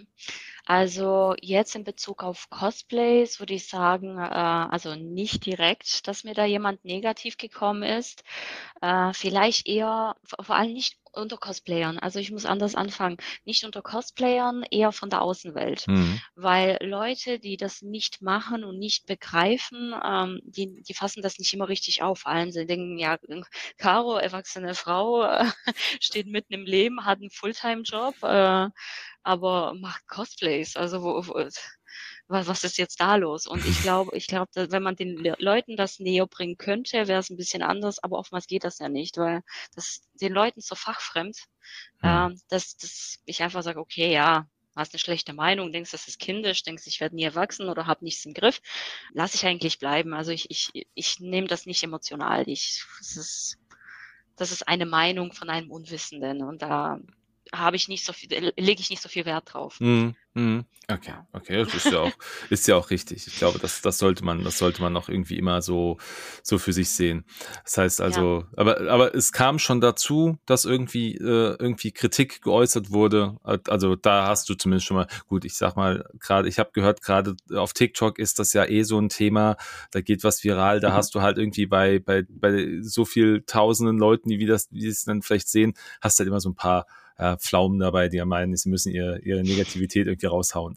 Also jetzt in Bezug auf Cosplays würde ich sagen, äh, also nicht direkt, dass mir da jemand negativ gekommen ist. Äh, vielleicht eher, vor vor allem nicht unter Cosplayern. Also ich muss anders anfangen. Nicht unter Cosplayern, eher von der Außenwelt. Mhm. Weil Leute, die das nicht machen und nicht begreifen, ähm, die, die fassen das nicht immer richtig auf. Vor allem sie denken, ja, Caro, erwachsene Frau, äh, steht mitten im Leben, hat einen Fulltime-Job, äh, aber macht Cosplays. Also wo, wo, was, was ist jetzt da los? Und ich glaube, ich glaube, wenn man den Le Leuten das näher bringen könnte, wäre es ein bisschen anders, aber oftmals geht das ja nicht, weil das den Leuten so fachfremd, Mhm. ähm, dass, dass ich einfach sage, okay, ja, hast eine schlechte Meinung, denkst, das ist kindisch, denkst, ich werde nie erwachsen oder habe nichts im Griff, lasse ich eigentlich bleiben. Also ich, ich, ich nehme das nicht emotional. Ich, das ist, das ist eine Meinung von einem Unwissenden und da habe ich nicht so viel, lege ich nicht so viel Wert drauf. Mhm. Mhm. Okay, Ja. okay, das ist ja auch, ist ja auch richtig. Ich glaube, das, das sollte man, das sollte man noch irgendwie immer so, so für sich sehen. Das heißt Ja. also, aber, aber es kam schon dazu, dass irgendwie, äh, irgendwie Kritik geäußert wurde. Also da hast du zumindest schon mal, gut, ich sag mal, gerade, ich habe gehört, gerade auf TikTok ist das ja eh so ein Thema, da geht was viral, da hast du halt irgendwie bei, bei, bei so viel tausenden Leuten, die wie das, die es dann vielleicht sehen, hast halt immer so ein paar äh, Pflaumen dabei, die ja meinen, sie müssen ihr, ihre Negativität irgendwie raushauen.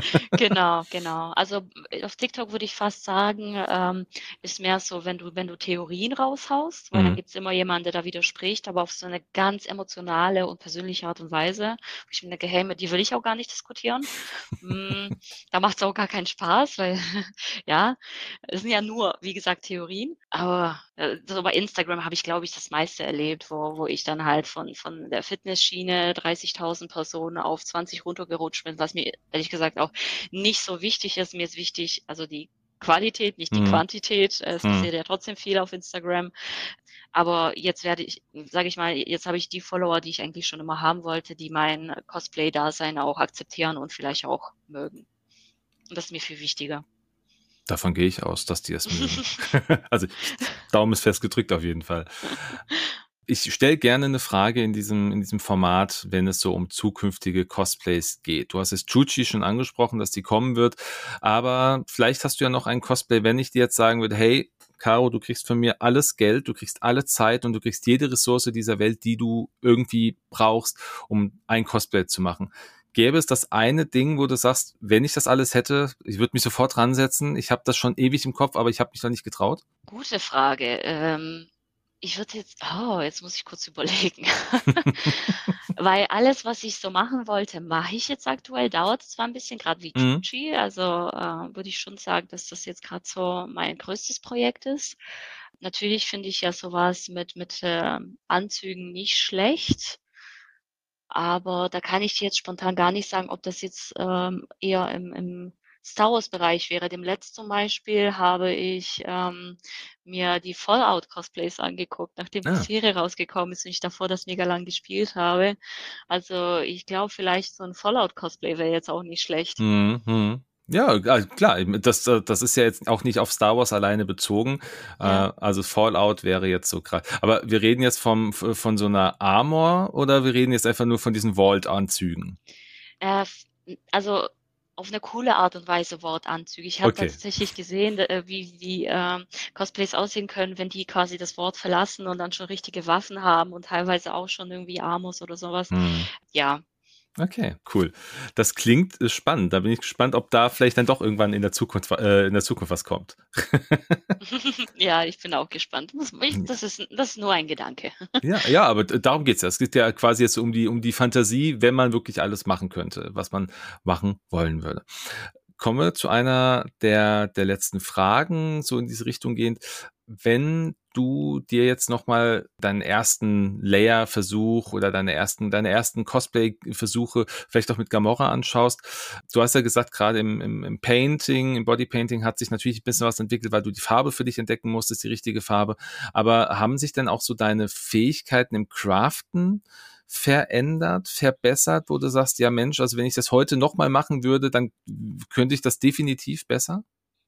Genau, genau. Also äh, auf TikTok würde ich fast sagen, ähm, ist mehr so, wenn du, wenn du Theorien raushaust, weil dann Mhm. gibt's immer jemanden, der da widerspricht, aber auf so eine ganz emotionale und persönliche Art und Weise. Wo ich mir denke, hey, mit dir will ich auch gar nicht diskutieren. Hm, da macht's auch gar keinen Spaß, weil ja, es sind ja nur, wie gesagt, Theorien. Aber äh, so bei Instagram habe ich, glaube ich, das meiste erlebt, wo, wo ich dann halt von, von der Fitnessschiene dreißigtausend Personen auf zwanzig runtergerutscht bin, was mir ehrlich gesagt auch nicht so wichtig ist. Mir ist wichtig, also die Qualität, nicht die Mhm. Quantität. Es Mhm. passiert ja trotzdem viel auf Instagram. Aber jetzt werde ich, sage ich mal, jetzt habe ich die Follower, die ich eigentlich schon immer haben wollte, die mein Cosplay-Dasein auch akzeptieren und vielleicht auch mögen. Und das ist mir viel wichtiger. Davon gehe ich aus, dass die es mögen. Also Daumen ist fest gedrückt auf jeden Fall. Ich stelle gerne eine Frage in diesem, in diesem Format, wenn es so um zukünftige Cosplays geht. Du hast es Chuchi schon angesprochen, dass die kommen wird, aber vielleicht hast du ja noch ein Cosplay, wenn ich dir jetzt sagen würde, hey, Caro, du kriegst von mir alles Geld, du kriegst alle Zeit und du kriegst jede Ressource dieser Welt, die du irgendwie brauchst, um ein Cosplay zu machen. Gäbe es das eine Ding, wo du sagst, wenn ich das alles hätte, ich würde mich sofort ransetzen, ich habe das schon ewig im Kopf, aber ich habe mich noch nicht getraut? Gute Frage. Ähm, ich würde jetzt, oh, jetzt muss ich kurz überlegen. Weil alles, was ich so machen wollte, mache ich jetzt aktuell. Dauert zwar ein bisschen, gerade wie Mhm. Chuchi. Also äh, würde ich schon sagen, dass das jetzt gerade so mein größtes Projekt ist. Natürlich finde ich ja sowas mit, mit äh, Anzügen nicht schlecht. Aber da kann ich dir jetzt spontan gar nicht sagen, ob das jetzt ähm, eher im, im Star Wars-Bereich wäre. Dem Letzt zum Beispiel habe ich ähm, mir die Fallout-Cosplays angeguckt, nachdem die Ja. Serie rausgekommen ist und ich davor das mega lang gespielt habe. Also ich glaube, vielleicht so ein Fallout-Cosplay wäre jetzt auch nicht schlecht. Mhm, mhm. Ja, also klar, das, das ist ja jetzt auch nicht auf Star Wars alleine bezogen. Äh, Ja. Also Fallout wäre jetzt so krass. Aber wir reden jetzt vom, von so einer Armor oder wir reden jetzt einfach nur von diesen Vault-Anzügen? Äh, f- also auf eine coole Art und Weise Wortanzüge. Ich habe Okay. tatsächlich gesehen, äh, wie die ähm, Cosplays aussehen können, wenn die quasi das Wort verlassen und dann schon richtige Waffen haben und teilweise auch schon irgendwie Armus oder sowas. Hm. Ja. Okay, cool. Das klingt äh, spannend. Da bin ich gespannt, ob da vielleicht dann doch irgendwann in der Zukunft, äh, in der Zukunft was kommt. Ja, ich bin auch gespannt. Das, ich, das ist, das ist nur ein Gedanke. Ja, ja, aber d- darum geht's ja. Es geht ja quasi jetzt um die, um die Fantasie, wenn man wirklich alles machen könnte, was man machen wollen würde. Kommen wir zu einer der, der letzten Fragen, so in diese Richtung gehend. Wenn du dir jetzt nochmal deinen ersten Layer-Versuch oder deine ersten, deine ersten Cosplay-Versuche vielleicht auch mit Gamora anschaust, du hast ja gesagt, gerade im, im, im Painting, im Bodypainting hat sich natürlich ein bisschen was entwickelt, weil du die Farbe für dich entdecken musstest, die richtige Farbe. Aber haben sich denn auch so deine Fähigkeiten im Craften verändert, verbessert, wo du sagst, ja Mensch, also wenn ich das heute nochmal machen würde, dann könnte ich das definitiv besser?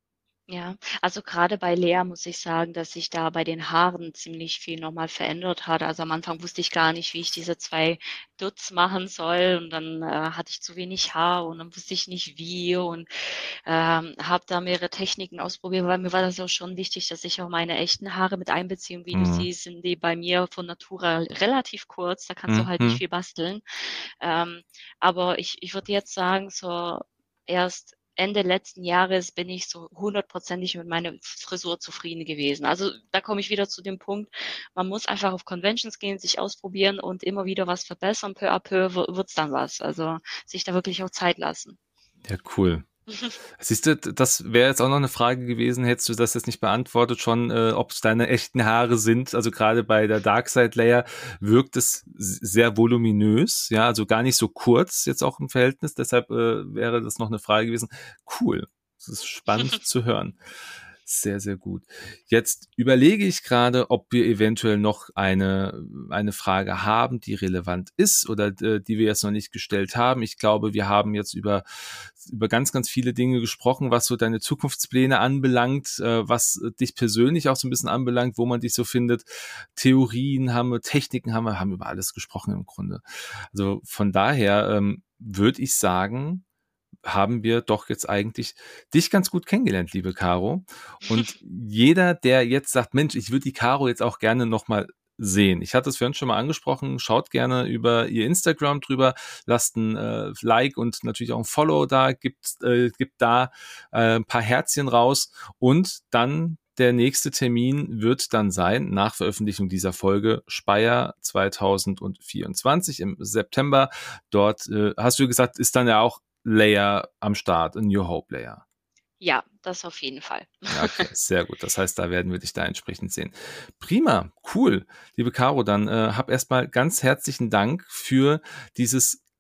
Ja, also gerade bei Lea muss ich sagen, dass sich da bei den Haaren ziemlich viel nochmal verändert hat. Also am Anfang wusste ich gar nicht, wie ich diese zwei Dutz machen soll und dann äh, hatte ich zu wenig Haar und dann wusste ich nicht wie und ähm, habe da mehrere Techniken ausprobiert, weil mir war das auch schon wichtig, dass ich auch meine echten Haare mit einbeziehe. Und wie du Mhm. siehst, sind die bei mir von Natura relativ kurz, da kannst du halt nicht Mhm. viel basteln. Ähm, aber ich, ich würde jetzt sagen, so erst Ende letzten Jahres bin ich so hundertprozentig mit meiner Frisur zufrieden gewesen. Also da komme ich wieder zu dem Punkt, man muss einfach auf Conventions gehen, sich ausprobieren und immer wieder was verbessern. Peu à peu wird's dann was. Also sich da wirklich auch Zeit lassen. Ja, cool. Siehst du, das wäre jetzt auch noch eine Frage gewesen, hättest du das jetzt nicht beantwortet schon, äh, ob es deine echten Haare sind. Also gerade bei der Darkside Layer wirkt es sehr voluminös, ja, also gar nicht so kurz jetzt auch im Verhältnis. Deshalb äh, wäre das noch eine Frage gewesen. Cool, das ist spannend zu hören. Sehr, sehr gut. Jetzt überlege ich gerade, ob wir eventuell noch eine, eine Frage haben, die relevant ist oder äh, die wir jetzt noch nicht gestellt haben. Ich glaube, wir haben jetzt über, über ganz, ganz viele Dinge gesprochen, was so deine Zukunftspläne anbelangt, äh, was dich persönlich auch so ein bisschen anbelangt, wo man dich so findet. Theorien haben wir, Techniken haben wir, haben über alles gesprochen im Grunde. Also von daher ähm, würde ich sagen, haben wir doch jetzt eigentlich dich ganz gut kennengelernt, liebe Caro. Und jeder, der jetzt sagt, Mensch, ich würde die Caro jetzt auch gerne nochmal sehen. Ich hatte es vorhin schon mal angesprochen, schaut gerne über ihr Instagram drüber, lasst ein äh, Like und natürlich auch ein Follow da, gibt, äh, gibt da äh, ein paar Herzchen raus und dann der nächste Termin wird dann sein, nach Veröffentlichung dieser Folge, Speyer zwanzig vierundzwanzig im September. Dort, äh, hast du gesagt, ist dann ja auch Layer am Start, ein New Hope Layer. Ja, das auf jeden Fall. Ja, okay, sehr gut. Das heißt, da werden wir dich da entsprechend sehen. Prima, cool. Liebe Caro, dann äh, hab erstmal ganz herzlichen Dank für dieses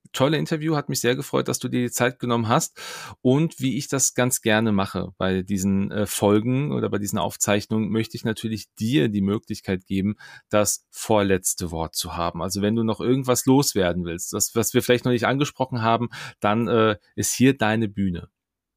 tolle Interview, hat mich sehr gefreut, dass du dir die Zeit genommen hast und wie ich das ganz gerne mache bei diesen äh, Folgen oder bei diesen Aufzeichnungen, möchte ich natürlich dir die Möglichkeit geben, das vorletzte Wort zu haben. Also wenn du noch irgendwas loswerden willst, das, was wir vielleicht noch nicht angesprochen haben, dann äh, ist hier deine Bühne.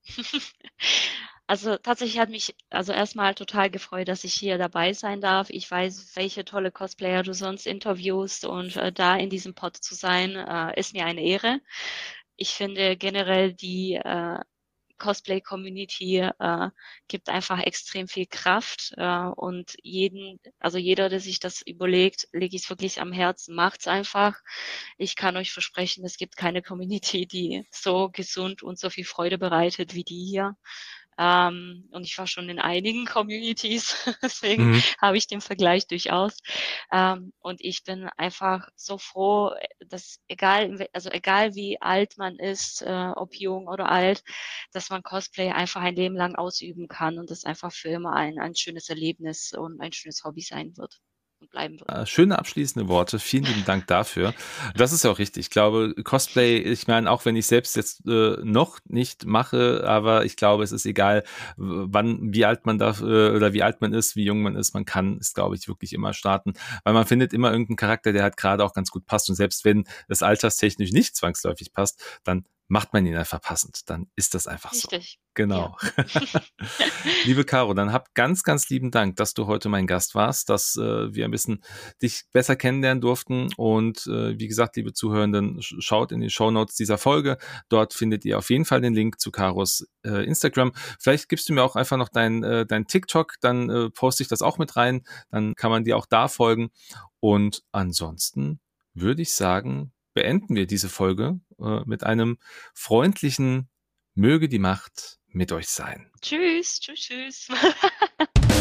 Also tatsächlich hat mich also erstmal total gefreut, dass ich hier dabei sein darf. Ich weiß, welche tolle Cosplayer du sonst interviewst und äh, da in diesem Pod zu sein, äh, ist mir eine Ehre. Ich finde generell die äh, Cosplay-Community äh, gibt einfach extrem viel Kraft äh, und jeden, also jeder, der sich das überlegt, lege ich es wirklich am Herzen, macht's einfach. Ich kann euch versprechen, es gibt keine Community, die so gesund und so viel Freude bereitet wie die hier. Ähm, und ich war schon in einigen Communities, deswegen Mhm. habe ich den Vergleich durchaus. Ähm, und ich bin einfach so froh, dass egal, also egal wie alt man ist, äh, ob jung oder alt, dass man Cosplay einfach ein Leben lang ausüben kann und das einfach für immer ein, ein schönes Erlebnis und ein schönes Hobby sein wird und bleiben wird. Äh, Schöne abschließende Worte. Vielen lieben Dank dafür. Das ist ja auch richtig. Ich glaube, Cosplay, ich meine, auch wenn ich selbst jetzt äh, noch nicht mache, aber ich glaube, es ist egal, wann, wie alt man da äh, oder wie alt man ist, wie jung man ist, man kann es, glaube ich, wirklich immer starten, weil man findet immer irgendeinen Charakter, der halt gerade auch ganz gut passt und selbst wenn es alterstechnisch nicht zwangsläufig passt, dann macht man ihn einfach passend. Dann ist das einfach so. Richtig. Ja. Genau. Liebe Caro, dann hab ganz, ganz lieben Dank, dass du heute mein Gast warst, dass äh, wir ein bisschen dich besser kennenlernen durften. Und äh, wie gesagt, liebe Zuhörenden, sch- schaut in die Shownotes dieser Folge. Dort findet ihr auf jeden Fall den Link zu Caros äh, Instagram. Vielleicht gibst du mir auch einfach noch dein, äh, dein TikTok, dann äh, poste ich das auch mit rein. Dann kann man dir auch da folgen. Und ansonsten würde ich sagen, beenden wir diese Folge äh, mit einem freundlichen Möge die Macht mit euch sein. Tschüss, tschüss, tschüss.